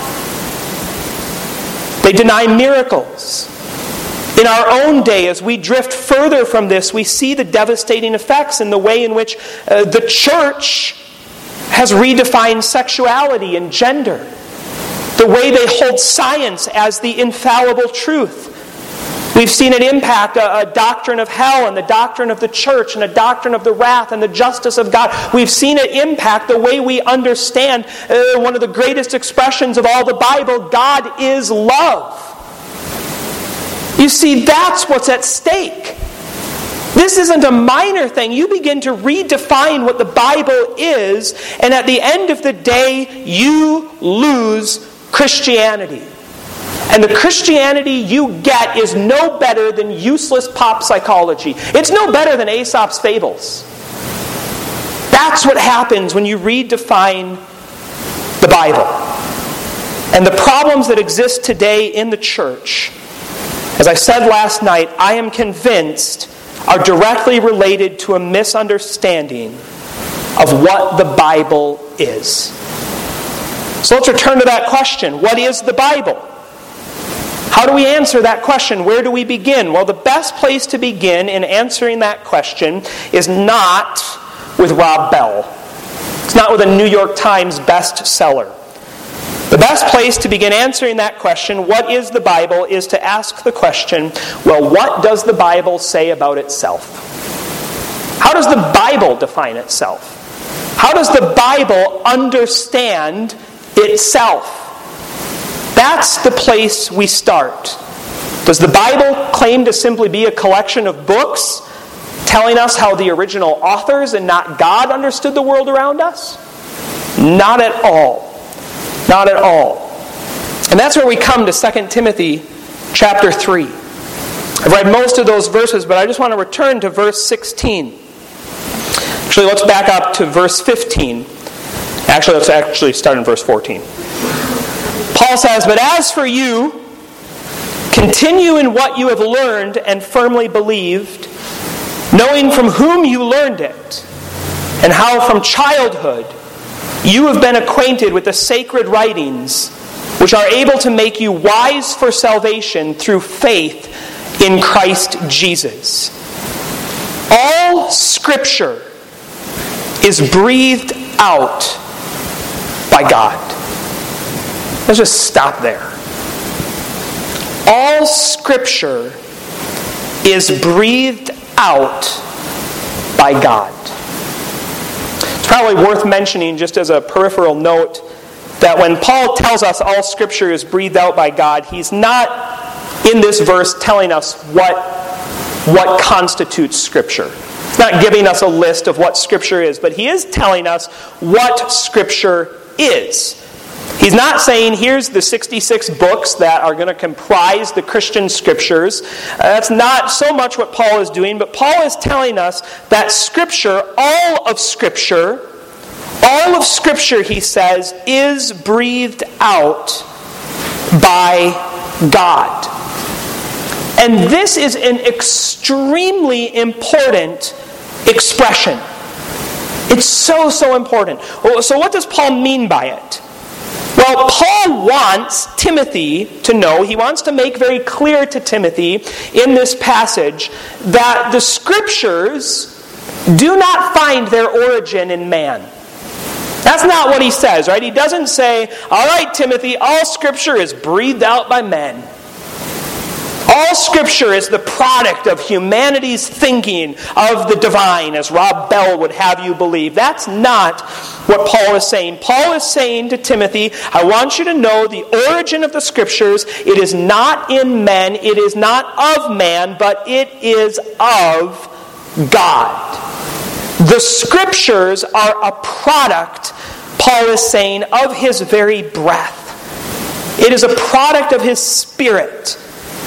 They deny miracles. In our own day, as we drift further from this, we see the devastating effects in the way in which uh, the church has redefined sexuality and gender. The way they hold science as the infallible truth. We've seen it impact a, a doctrine of hell and the doctrine of the church and a doctrine of the wrath and the justice of God. We've seen it impact the way we understand uh, one of the greatest expressions of all the Bible, God is love. You see, that's what's at stake. This isn't a minor thing. You begin to redefine what the Bible is, and at the end of the day, you lose Christianity. And the Christianity you get is no better than useless pop psychology. It's no better than Aesop's fables. That's what happens when you redefine the Bible. And the problems that exist today in the church, as I said last night, I am convinced are directly related to a misunderstanding of what the Bible is. So let's return to that question. What is the Bible? How do we answer that question? Where do we begin? Well, the best place to begin in answering that question is not with Rob Bell. It's not with a New York Times bestseller. The best place to begin answering that question, what is the Bible, is to ask the question, well, what does the Bible say about itself? How does the Bible define itself? How does the Bible understand itself? That's the place we start. Does the Bible claim to simply be a collection of books telling us how the original authors and not God understood the world around us? Not at all. Not at all. And that's where we come to Second Timothy chapter three. I've read most of those verses, but I just want to return to verse sixteen. Actually, let's back up to verse fifteen. Actually, let's actually start in verse fourteen. Paul says, "But as for you, continue in what you have learned and firmly believed, knowing from whom you learned it, and how from childhood you have been acquainted with the sacred writings, which are able to make you wise for salvation through faith in Christ Jesus. All Scripture is breathed out by God." Let's just stop there. All Scripture is breathed out by God. It's probably worth mentioning, just as a peripheral note, that when Paul tells us all Scripture is breathed out by God, he's not in this verse telling us what, what constitutes Scripture. He's not giving us a list of what Scripture is, but he is telling us what Scripture is. He's not saying, here's the sixty-six books that are going to comprise the Christian Scriptures. Uh, that's not so much what Paul is doing, but Paul is telling us that Scripture, all of Scripture, all of Scripture, he says, is breathed out by God. And this is an extremely important expression. It's so, so important. So what does Paul mean by it? Well, Paul wants Timothy to know, he wants to make very clear to Timothy in this passage that the Scriptures do not find their origin in man. That's not what he says, right? He doesn't say, all right, Timothy, all Scripture is breathed out by men. All Scripture is the product of humanity's thinking of the divine, as Rob Bell would have you believe. That's not what Paul is saying. Paul is saying to Timothy, I want you to know the origin of the Scriptures. It is not in men, it is not of man, but it is of God. The Scriptures are a product, Paul is saying, of His very breath. It is a product of His Spirit.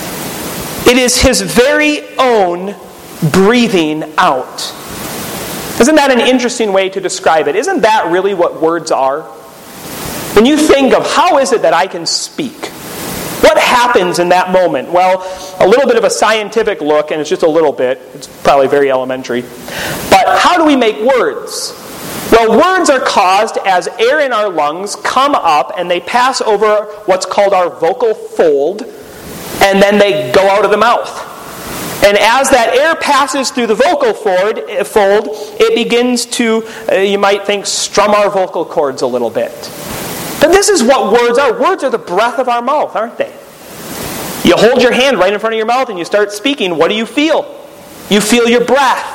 It is His very own breathing out. Isn't that an interesting way to describe it? Isn't that really what words are? When you think of how is it that I can speak? What happens in that moment? Well, a little bit of a scientific look, and it's just a little bit. It's probably very elementary. But how do we make words? Well, words are caused as air in our lungs come up and they pass over what's called our vocal fold, and then they go out of the mouth. And as that air passes through the vocal fold, it begins to, uh, you might think, strum our vocal cords a little bit. But this is what words are. Words are the breath of our mouth, aren't they? You hold your hand right in front of your mouth and you start speaking. What do you feel? You feel your breath.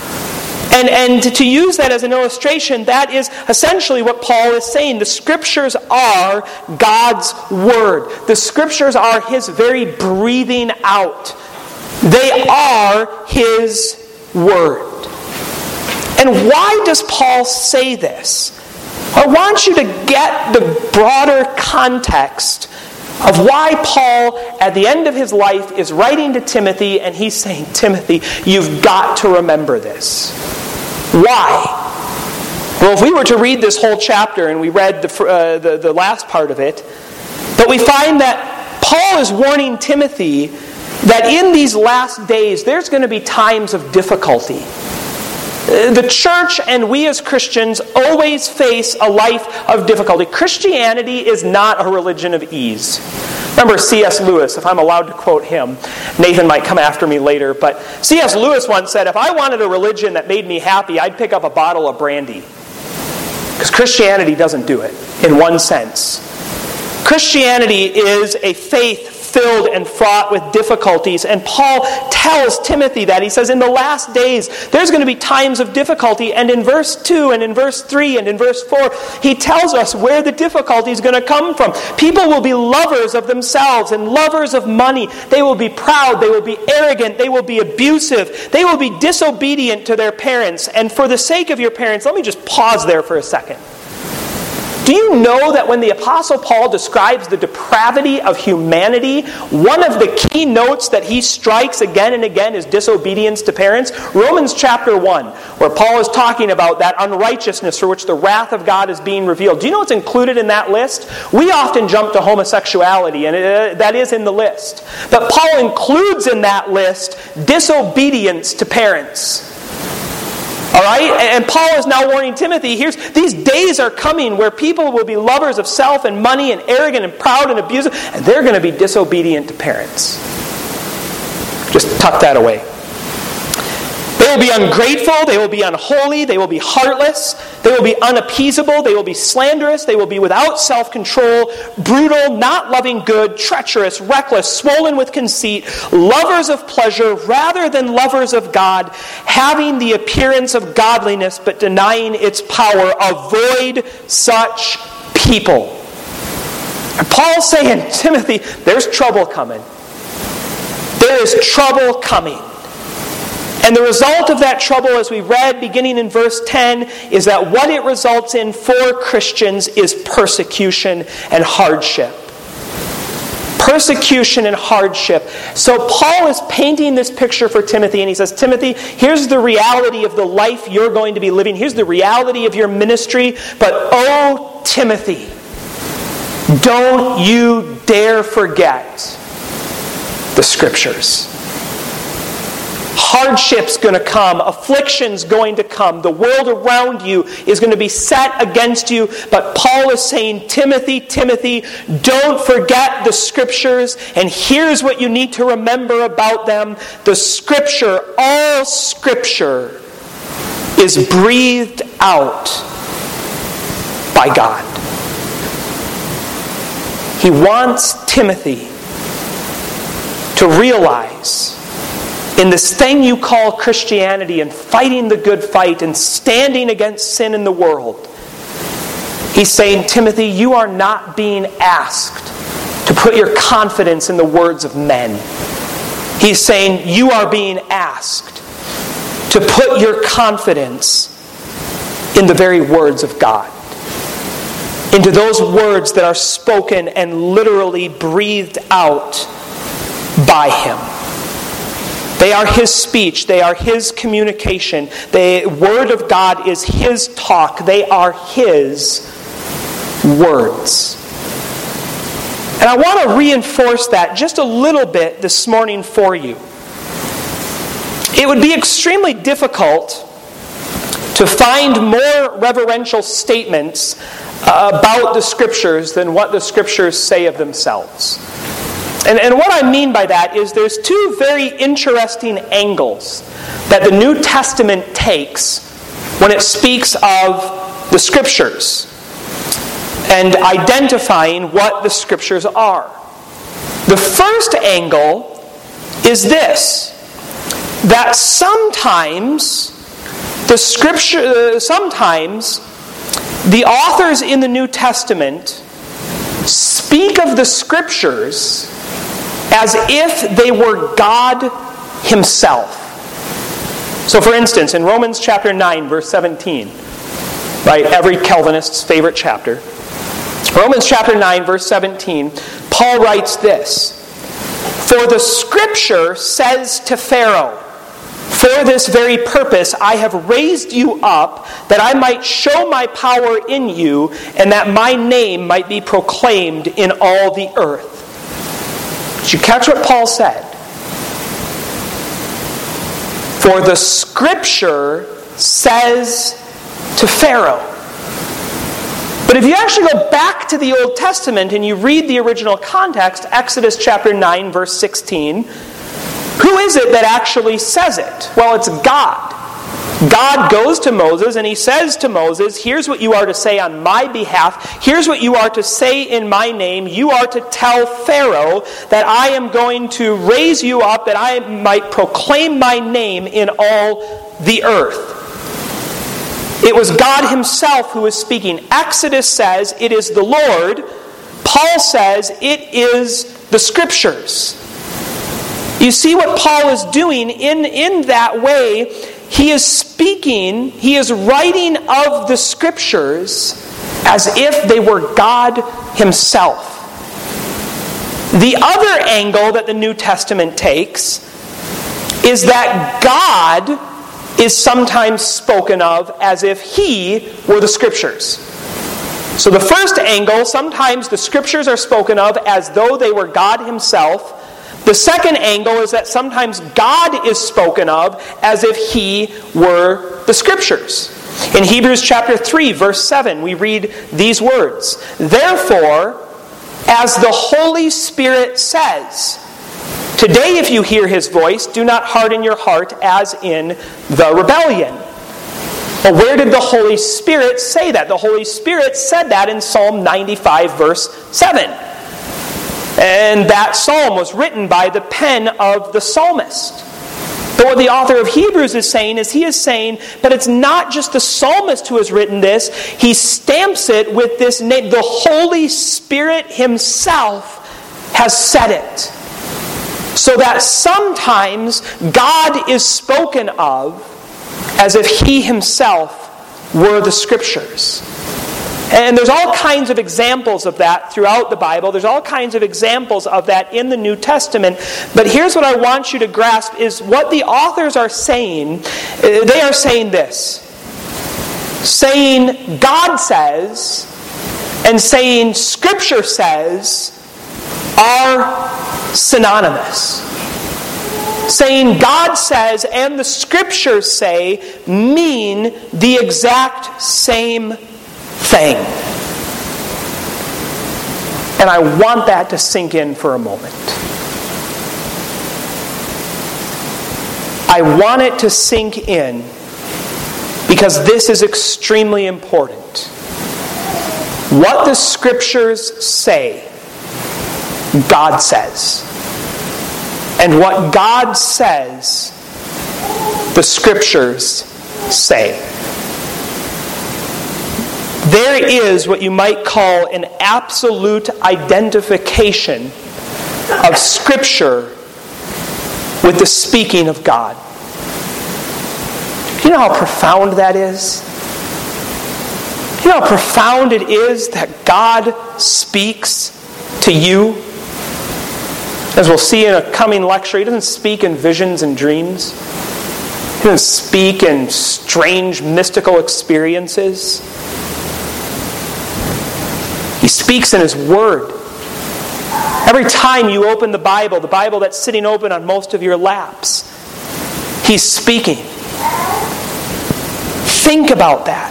And, and to, to use that as an illustration, that is essentially what Paul is saying. The Scriptures are God's Word. The Scriptures are His very breathing out. They are His Word. And why does Paul say this? I want you to get the broader context of why Paul, at the end of his life, is writing to Timothy, and he's saying, Timothy, you've got to remember this. Why? Well, if we were to read this whole chapter, and we read the, uh, the, the last part of it, but we find that Paul is warning Timothy that in these last days, there's going to be times of difficulty. The church and we as Christians always face a life of difficulty. Christianity is not a religion of ease. Remember C S Lewis, if I'm allowed to quote him. Nathan might come after me later, but C S Lewis once said, if I wanted a religion that made me happy, I'd pick up a bottle of brandy. Because Christianity doesn't do it, in one sense. Christianity is a faith filled and fraught with difficulties. And Paul tells Timothy that. He says, in the last days, there's going to be times of difficulty. And in verse two, and in verse three, and in verse four, he tells us where the difficulty is going to come from. People will be lovers of themselves and lovers of money. They will be proud. They will be arrogant. They will be abusive. They will be disobedient to their parents. And for the sake of your parents, let me just pause there for a second. Do you know that when the Apostle Paul describes the depravity of humanity, one of the key notes that he strikes again and again is disobedience to parents? Romans chapter one, where Paul is talking about that unrighteousness for which the wrath of God is being revealed. Do you know what's included in that list? We often jump to homosexuality, and it, uh, that is in the list. But Paul includes in that list disobedience to parents. All right? And Paul is now warning Timothy, here's these days are coming where people will be lovers of self and money and arrogant and proud and abusive, and they're going to be disobedient to parents. Just tuck that away. They will be ungrateful, they will be unholy, they will be heartless, they will be unappeasable, they will be slanderous, they will be without self-control, brutal, not loving good, treacherous, reckless, swollen with conceit, lovers of pleasure rather than lovers of God, having the appearance of godliness but denying its power. Avoid such people. And Paul's saying, Timothy, there's trouble coming. There is trouble coming. And the result of that trouble, as we read beginning in verse ten, is that what it results in for Christians is persecution and hardship. Persecution and hardship. So Paul is painting this picture for Timothy, and he says, Timothy, here's the reality of the life you're going to be living. Here's the reality of your ministry. But oh, Timothy, don't you dare forget the Scriptures. Hardship's going to come. Affliction's going to come. The world around you is going to be set against you. But Paul is saying, Timothy, Timothy, don't forget the Scriptures. And here's what you need to remember about them. The Scripture, all Scripture, is breathed out by God. He wants Timothy to realize in this thing you call Christianity and fighting the good fight and standing against sin in the world, he's saying, Timothy, you are not being asked to put your confidence in the words of men. He's saying you are being asked to put your confidence in the very words of God. Into those words that are spoken and literally breathed out by Him. They are His speech. They are His communication. The Word of God is His talk. They are His words. And I want to reinforce that just a little bit this morning for you. It would be extremely difficult to find more reverential statements about the Scriptures than what the Scriptures say of themselves. And, and what I mean by that is there's two very interesting angles that the New Testament takes when it speaks of the Scriptures and identifying what the Scriptures are. The first angle is this, that sometimes the Scripture, uh, sometimes the authors in the New Testament speak of the Scriptures as if they were God Himself. So for instance, in Romans chapter nine, verse seventeen, right, every Calvinist's favorite chapter, Romans chapter nine, verse seventeen, Paul writes this, "For the Scripture says to Pharaoh, for this very purpose I have raised you up, that I might show my power in you, and that my name might be proclaimed in all the earth." Did you catch what Paul said? For the Scripture says to Pharaoh. But if you actually go back to the Old Testament and you read the original context, Exodus chapter nine, verse sixteen, who is it that actually says it? Well, it's God. God goes to Moses and He says to Moses, here's what you are to say on my behalf. Here's what you are to say in my name. You are to tell Pharaoh that I am going to raise you up, that I might proclaim my name in all the earth. It was God Himself who was speaking. Exodus says it is the Lord. Paul says it is the Scriptures. You see what Paul is doing in, in that way. He is speaking, he is writing of the Scriptures as if they were God Himself. The other angle that the New Testament takes is that God is sometimes spoken of as if He were the Scriptures. So the first angle, sometimes the Scriptures are spoken of as though they were God Himself. The second angle is that sometimes God is spoken of as if He were the Scriptures. In Hebrews chapter three, verse seven, we read these words, "Therefore, as the Holy Spirit says, today if you hear His voice, do not harden your heart as in the rebellion." Well, where did the Holy Spirit say that? The Holy Spirit said that in Psalm ninety-five, verse seven. And that psalm was written by the pen of the psalmist. But what the author of Hebrews is saying is he is saying that it's not just the psalmist who has written this. He stamps it with this name. The Holy Spirit Himself has said it. So that sometimes God is spoken of as if He Himself were the Scriptures. And there's all kinds of examples of that throughout the Bible. There's all kinds of examples of that in the New Testament. But here's what I want you to grasp is what the authors are saying. They are saying this. Saying God says and saying Scripture says are synonymous. saying God says and the Scriptures say mean the exact same thing. And I want that to sink in for a moment. I want it to sink in because this is extremely important. What the Scriptures say, God says. And what God says, the Scriptures say. There is what you might call an absolute identification of Scripture with the speaking of God. Do you know how profound that is? Do you know how profound it is that God speaks to you? As we'll see in a coming lecture, He doesn't speak in visions and dreams. He doesn't speak in strange mystical experiences. He speaks in His Word. Every time you open the Bible, the Bible that's sitting open on most of your laps, He's speaking. Think about that.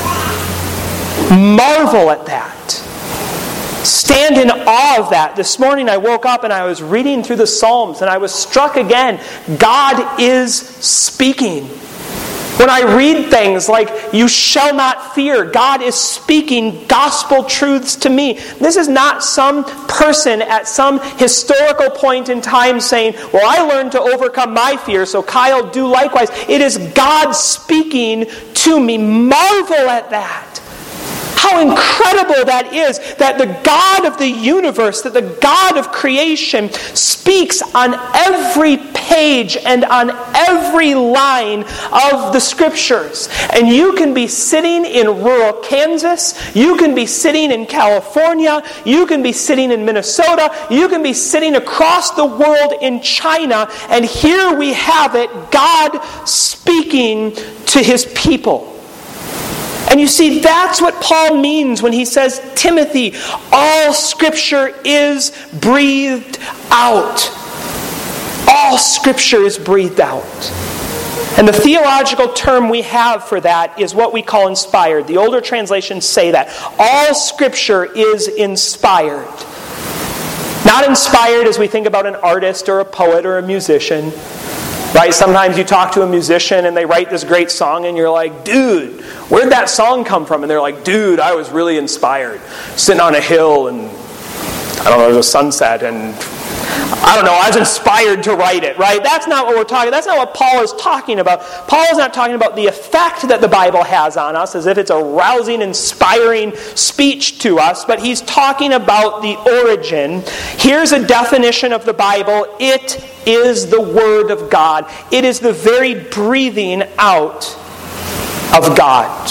Marvel at that. Stand in awe of that. This morning I woke up and I was reading through the Psalms and I was struck again. God is speaking. When I read things like, you shall not fear, God is speaking gospel truths to me. This is not some person at some historical point in time saying, well, I learned to overcome my fear, so Kyle, do likewise. It is God speaking to me. Marvel at that. How incredible that is, that the God of the universe, that the God of creation speaks on every page and on every line of the Scriptures. And you can be sitting in rural Kansas, you can be sitting in California, you can be sitting in Minnesota, you can be sitting across the world in China, and here we have it, God speaking to His people. And you see, that's what Paul means when he says, Timothy, all Scripture is breathed out. All Scripture is breathed out. And the theological term we have for that is what we call inspired. The older translations say that. All Scripture is inspired. Not inspired as we think about an artist or a poet or a musician. Right? Sometimes you talk to a musician and they write this great song and you're like, dude, where'd that song come from? And they're like, dude, I was really inspired. Sitting on a hill and, I don't know, there's a sunset and, I don't know, I was inspired to write it, right? That's not what we're talking, that's not what Paul is talking about. Paul is not talking about the effect that the Bible has on us as if it's a rousing, inspiring speech to us, but he's talking about the origin. Here's a definition of the Bible. It is the Word of God. It is the very breathing out of God.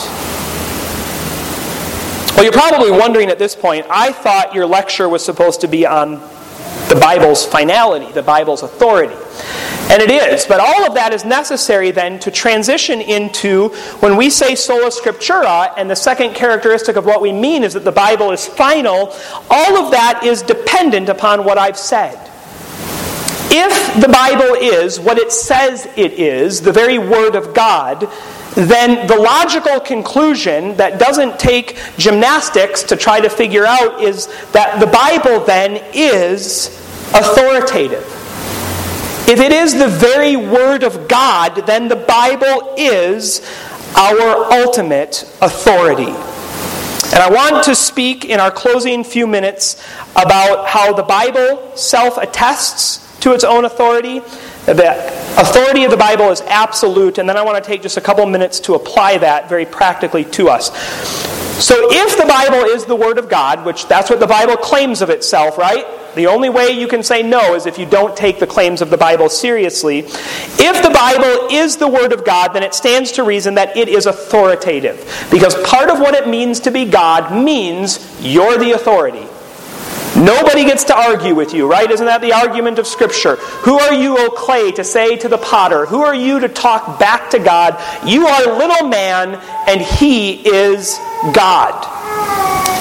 Well, you're probably wondering at this point, I thought your lecture was supposed to be on the Bible's finality, the Bible's authority. And it is, but all of that is necessary then to transition into when we say sola scriptura, and the second characteristic of what we mean is that the Bible is final, all of that is dependent upon what I've said. If the Bible is what it says it is, the very Word of God, then the logical conclusion that doesn't take gymnastics to try to figure out is that the Bible then is authoritative. If it is the very Word of God, then the Bible is our ultimate authority. And I want to speak in our closing few minutes about how the Bible self-attests to its own authority. The authority of the Bible is absolute, and then I want to take just a couple minutes to apply that very practically to us. So if the Bible is the Word of God, which that's what the Bible claims of itself, right? The only way you can say no is if you don't take the claims of the Bible seriously. If the Bible is the Word of God, then it stands to reason that it is authoritative. Because part of what it means to be God means you're the authority. Nobody gets to argue with you, right? Isn't that the argument of Scripture? Who are you, O clay, to say to the potter? Who are you to talk back to God? You are little man, and He is God.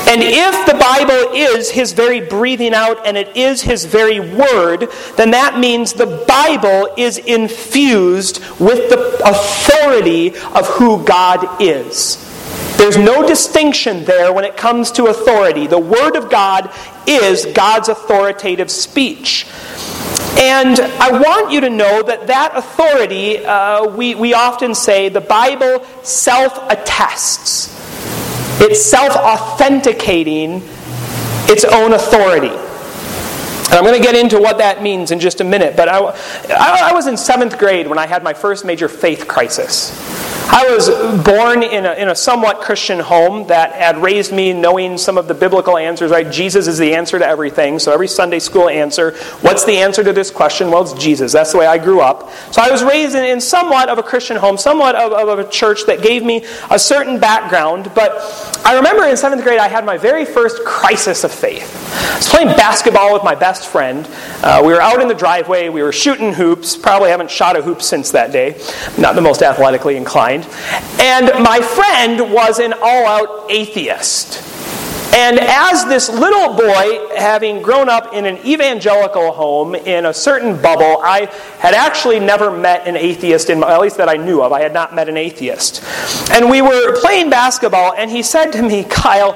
And if the Bible is His very breathing out and it is His very word, then that means the Bible is infused with the authority of who God is. There's no distinction there when it comes to authority. The Word of God is God's authoritative speech. And I want you to know that that authority, uh, we, we often say the Bible self-attests. It's self-authenticating its own authority. And I'm going to get into what that means in just a minute. But I, I, I was in seventh grade when I had my first major faith crisis. I was born in a, in a somewhat Christian home that had raised me knowing some of the biblical answers, right? Jesus is the answer to everything. So every Sunday school answer, what's the answer to this question? Well, it's Jesus. That's the way I grew up. So I was raised in, in somewhat of a Christian home, somewhat of, of a church that gave me a certain background. But I remember in seventh grade I had my very first crisis of faith. I was playing basketball with my best friend. Uh, we were out in the driveway. We were shooting hoops. Probably haven't shot a hoop since that day. Not the most athletically inclined. And my friend was an all-out atheist. And as this little boy, having grown up in an evangelical home in a certain bubble, I had actually never met an atheist, in my, at least that I knew of. I had not met an atheist. And we were playing basketball, and he said to me, "Kyle,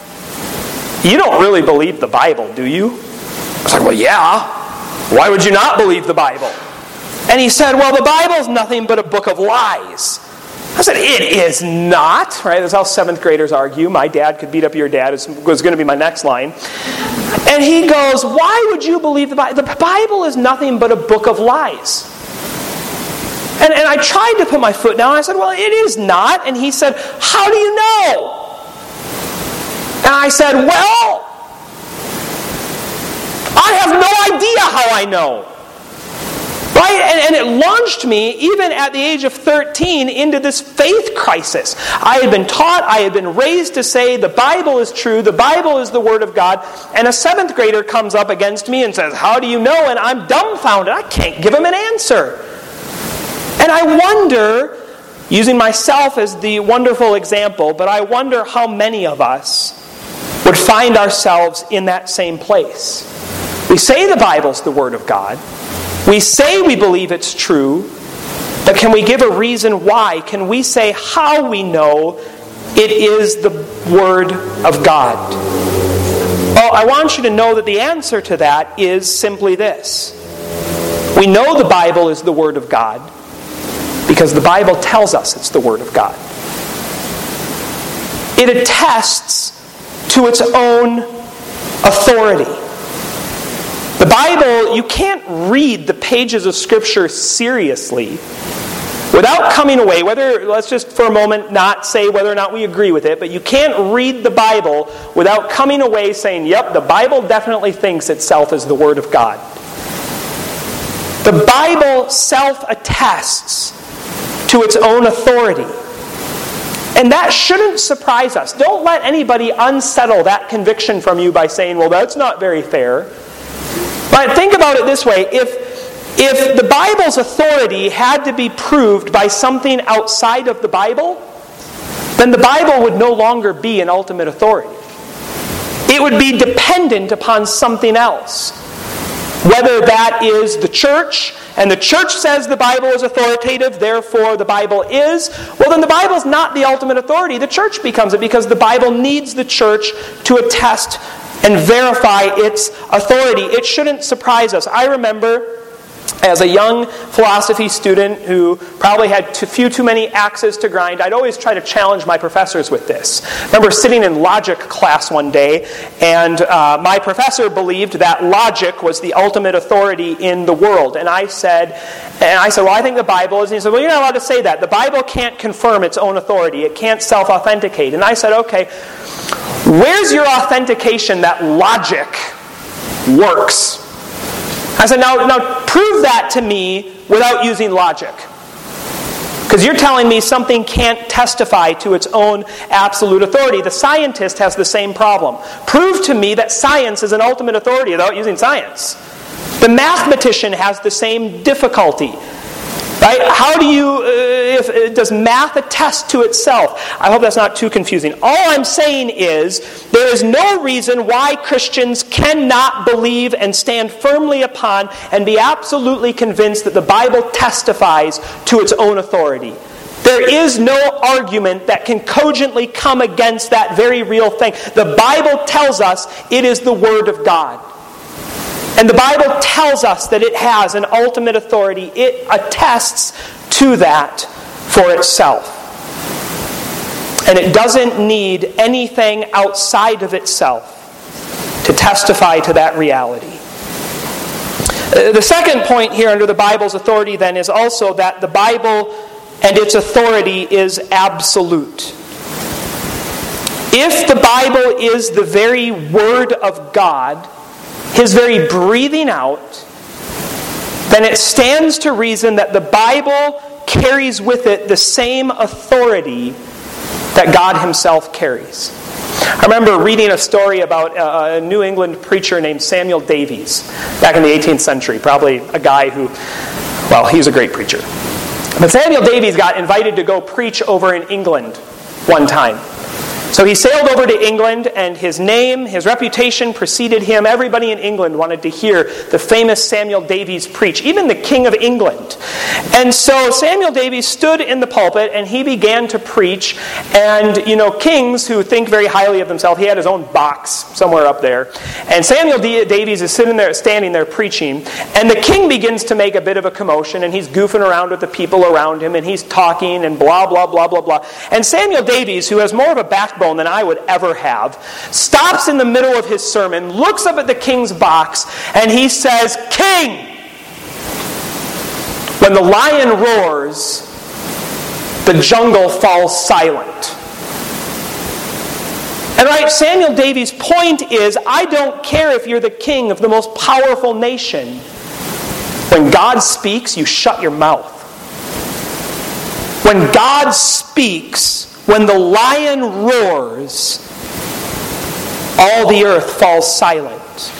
you don't really believe the Bible, do you?" I was like, "Well, yeah. Why would you not believe the Bible?" And he said, "Well, the Bible's nothing but a book of lies." I said, "It is not." Right? That's how seventh graders argue. My dad could beat up your dad was going to be my next line. And he goes, "Why would you believe the Bible? The Bible is nothing but a book of lies." And, and I tried to put my foot down. I said, "Well, it is not." And he said, "How do you know?" And I said, "Well, I have no idea how I know." Right? And, and it launched me, even at the age of thirteen, into this faith crisis. I had been taught, I had been raised to say the Bible is true, the Bible is the Word of God, and a seventh grader comes up against me and says, "How do you know?" And I'm dumbfounded. I can't give him an answer. And I wonder, using myself as the wonderful example, but I wonder how many of us would find ourselves in that same place. We say the Bible's the Word of God. We say we believe it's true, but can we give a reason why? Can we say how we know it is the Word of God? Well, I want you to know that the answer to that is simply this. We know the Bible is the Word of God because the Bible tells us it's the Word of God. It attests to its own authority. The Bible, you can't read the pages of Scripture seriously without coming away, whether, let's just for a moment not say whether or not we agree with it, but you can't read the Bible without coming away saying, yep, the Bible definitely thinks itself as the Word of God. The Bible self-attests to its own authority. And that shouldn't surprise us. Don't let anybody unsettle that conviction from you by saying, well, that's not very fair. But think about it this way. If, if the Bible's authority had to be proved by something outside of the Bible, then the Bible would no longer be an ultimate authority. It would be dependent upon something else. Whether that is the church, and the church says the Bible is authoritative, therefore the Bible is, well then the Bible's not the ultimate authority. The church becomes it because the Bible needs the church to attest and verify its authority. It shouldn't surprise us. I remember as a young philosophy student who probably had too few too many axes to grind, I'd always try to challenge my professors with this. I remember sitting in logic class one day, and uh, my professor believed that logic was the ultimate authority in the world. And I said, and I said, well, I think the Bible is. And he said, well, you're not allowed to say that. The Bible can't confirm its own authority. It can't self-authenticate. And I said, okay, where's your authentication that logic works? I said, now, now prove that to me without using logic. Because you're telling me something can't testify to its own absolute authority. The scientist has the same problem. Prove to me that science is an ultimate authority without using science. The mathematician has the same difficulty. Right? How do you, uh, the, does math attest to itself? I hope that's not too confusing. All I'm saying is there is no reason why Christians cannot believe and stand firmly upon and be absolutely convinced that the Bible testifies to its own authority. There is no argument that can cogently come against that very real thing. The Bible tells us it is the Word of God. And the Bible tells us that it has an ultimate authority. It attests to that for itself. And it doesn't need anything outside of itself to testify to that reality. The second point here under the Bible's authority then is also that the Bible and its authority is absolute. If the Bible is the very Word of God, His very breathing out, then it stands to reason that the Bible carries with it the same authority that God Himself carries. I remember reading a story about a New England preacher named Samuel Davies back in the eighteenth century, probably a guy who, well, he was a great preacher. But Samuel Davies got invited to go preach over in England one time. So he sailed over to England, and his name, his reputation preceded him. Everybody in England wanted to hear the famous Samuel Davies preach, even the King of England. And so Samuel Davies stood in the pulpit, and he began to preach. And, you know, kings who think very highly of themselves, he had his own box somewhere up there. And Samuel Davies is sitting there, standing there preaching, and the king begins to make a bit of a commotion, and he's goofing around with the people around him, and he's talking, and blah, blah, blah, blah, blah. And Samuel Davies, who has more of a backbone than I would ever have, stops in the middle of his sermon, looks up at the king's box, and he says, "King, when the lion roars, the jungle falls silent." And right, Samuel Davies' point is, I don't care if you're the king of the most powerful nation. When God speaks, you shut your mouth. When God speaks, when the lion roars, all the earth falls silent.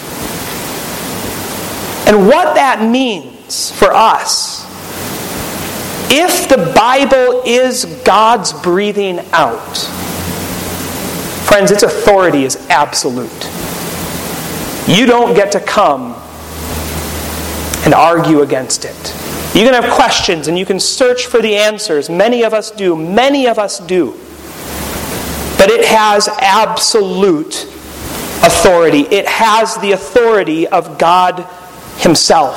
And what that means for us, if the Bible is God's breathing out, friends, its authority is absolute. You don't get to come and argue against it. You can have questions and you can search for the answers. Many of us do. Many of us do. But it has absolute authority. It has the authority of God Himself.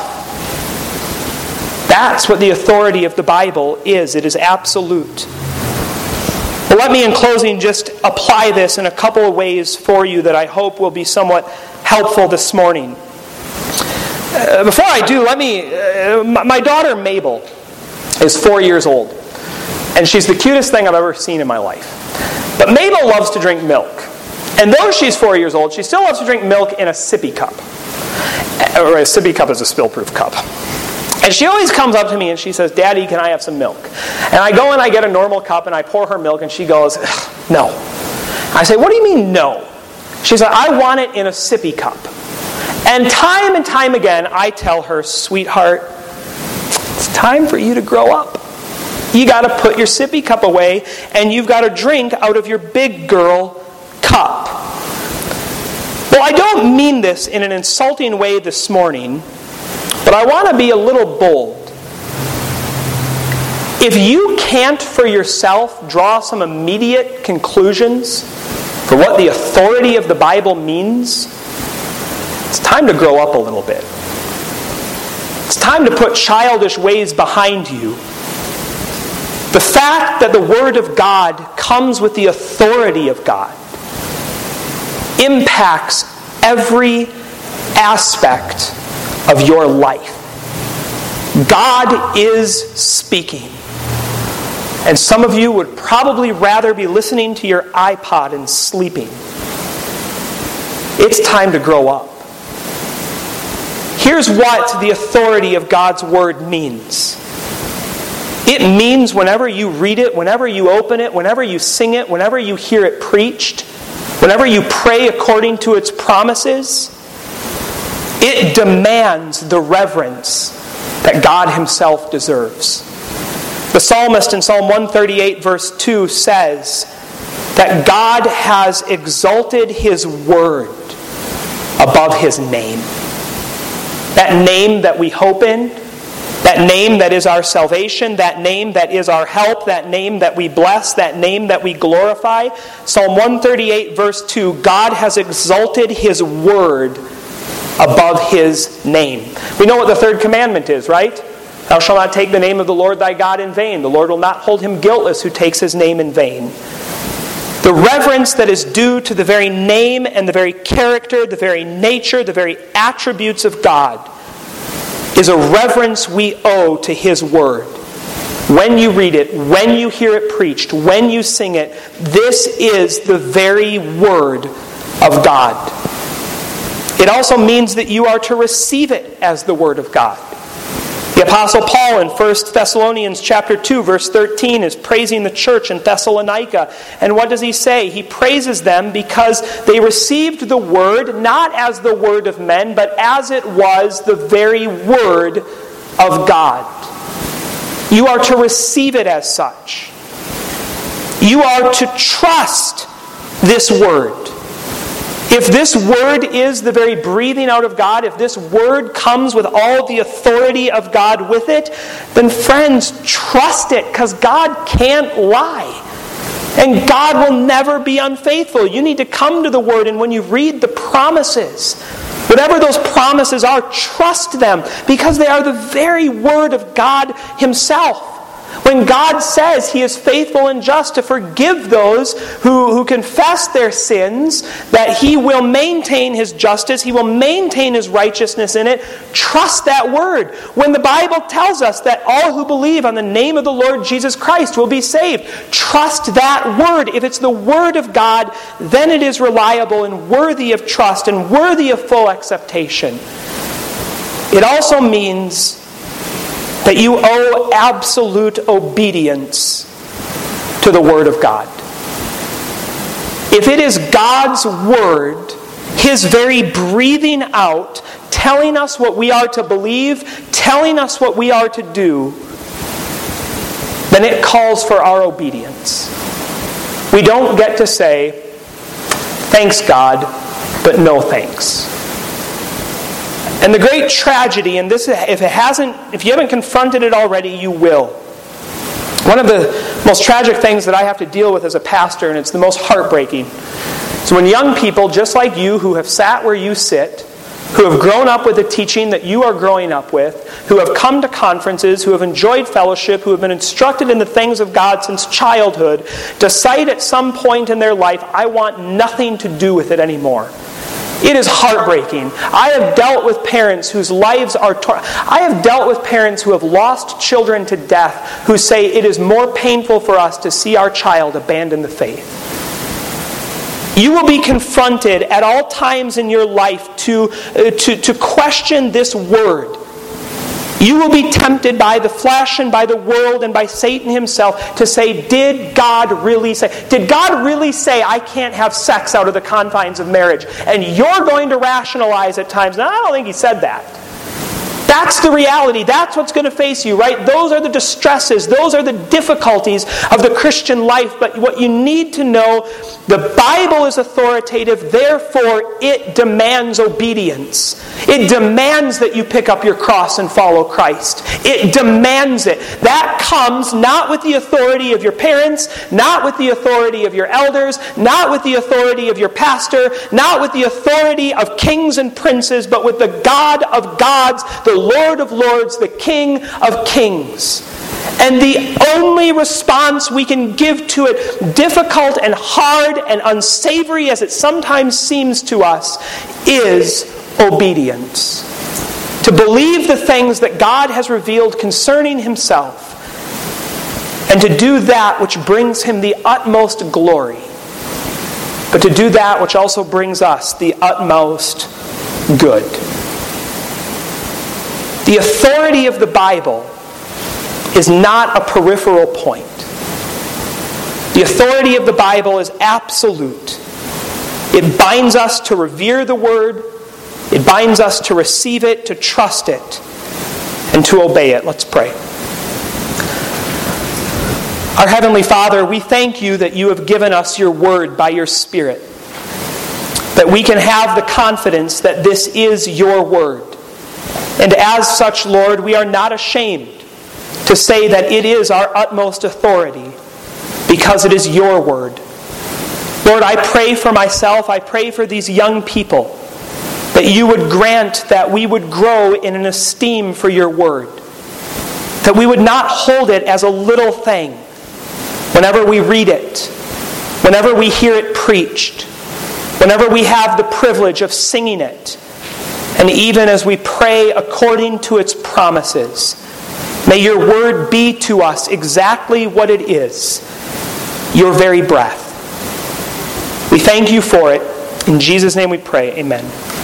That's what the authority of the Bible is. It is absolute. Well, let me, in closing, just apply this in a couple of ways for you that I hope will be somewhat helpful this morning. Uh, before I do, let me... Uh, my, my daughter Mabel is four years old. And she's the cutest thing I've ever seen in my life. But Mabel loves to drink milk. And though she's four years old, she still loves to drink milk in a sippy cup. Or a sippy cup is a spill-proof cup. And she always comes up to me and she says, "Daddy, can I have some milk?" And I go and I get a normal cup and I pour her milk and she goes, "No." I say, "What do you mean, no?" She said, "I want it in a sippy cup." And time and time again, I tell her, "Sweetheart, it's time for you to grow up. You got to put your sippy cup away and you've got to drink out of your big girl cup." Well, I don't mean this in an insulting way this morning, but I want to be a little bold. If you can't for yourself draw some immediate conclusions for what the authority of the Bible means, it's time to grow up a little bit. It's time to put childish ways behind you. The fact that the Word of God comes with the authority of God impacts every aspect of your life. God is speaking. And some of you would probably rather be listening to your iPod and sleeping. It's time to grow up. Here's what the authority of God's Word means. It means whenever you read it, whenever you open it, whenever you sing it, whenever you hear it preached, whenever you pray according to its promises, it demands the reverence that God Himself deserves. The psalmist in Psalm one thirty-eight verse two says that God has exalted His word above His name. That name that we hope in, that name that is our salvation, that name that is our help, that name that we bless, that name that we glorify. Psalm one thirty-eight verse two, God has exalted His word above His name. We know what the third commandment is, right? Thou shalt not take the name of the Lord thy God in vain. The Lord will not hold him guiltless who takes His name in vain. The reverence that is due to the very name and the very character, the very nature, the very attributes of God is a reverence we owe to His word. When you read it, when you hear it preached, when you sing it, this is the very word of God. It also means that you are to receive it as the word of God. The Apostle Paul in First Thessalonians chapter two, verse thirteen is praising the church in Thessalonica. And what does he say? He praises them because they received the word not as the word of men, but as it was the very word of God. You are to receive it as such. You are to trust this word. If this word is the very breathing out of God, if this word comes with all the authority of God with it, then friends, trust it, because God can't lie. And God will never be unfaithful. You need to come to the word, and when you read the promises, whatever those promises are, trust them, because they are the very word of God Himself. When God says He is faithful and just to forgive those who, who confess their sins, that He will maintain His justice, He will maintain His righteousness in it, trust that word. When the Bible tells us that all who believe on the name of the Lord Jesus Christ will be saved, trust that word. If it's the word of God, then it is reliable and worthy of trust and worthy of full acceptation. It also means that you owe absolute obedience to the Word of God. If it is God's Word, His very breathing out, telling us what we are to believe, telling us what we are to do, then it calls for our obedience. We don't get to say, thanks God, but no thanks. And the great tragedy, and this, if it hasn't, if you haven't confronted it already, you will. One of the most tragic things that I have to deal with as a pastor, and it's the most heartbreaking, is when young people, just like you, who have sat where you sit, who have grown up with the teaching that you are growing up with, who have come to conferences, who have enjoyed fellowship, who have been instructed in the things of God since childhood, decide at some point in their life, I want nothing to do with it anymore. It is heartbreaking. I have dealt with parents whose lives are tor- I have dealt with parents who have lost children to death who say it is more painful for us to see our child abandon the faith. You will be confronted at all times in your life to, uh, to, to question this word. You will be tempted by the flesh and by the world and by Satan himself to say, did God really say? Did God really say I can't have sex out of the confines of marriage? And you're going to rationalize at times, no, I don't think He said that. That's the reality. That's what's going to face you, right? Those are the distresses. Those are the difficulties of the Christian life. But what you need to know, the Bible is authoritative, therefore it demands obedience. It demands that you pick up your cross and follow Christ. It demands it. That comes not with the authority of your parents, not with the authority of your elders, not with the authority of your pastor, not with the authority of kings and princes, but with the God of gods, the Lord of lords, the King of kings. And the only response we can give to it, difficult and hard and unsavory as it sometimes seems to us, is obedience. To believe the things that God has revealed concerning Himself, and to do that which brings Him the utmost glory, but to do that which also brings us the utmost good. The authority of the Bible is not a peripheral point. The authority of the Bible is absolute. It binds us to revere the Word. It binds us to receive it, to trust it, and to obey it. Let's pray. Our Heavenly Father, we thank you that you have given us your word by your Spirit. That we can have the confidence that this is your word. And as such, Lord, we are not ashamed to say that it is our utmost authority because it is your word. Lord, I pray for myself, I pray for these young people, that you would grant that we would grow in an esteem for your word. That we would not hold it as a little thing whenever we read it, whenever we hear it preached, whenever we have the privilege of singing it, and even as we pray according to its promises. May your word be to us exactly what it is, your very breath. We thank you for it. In Jesus' name we pray. Amen.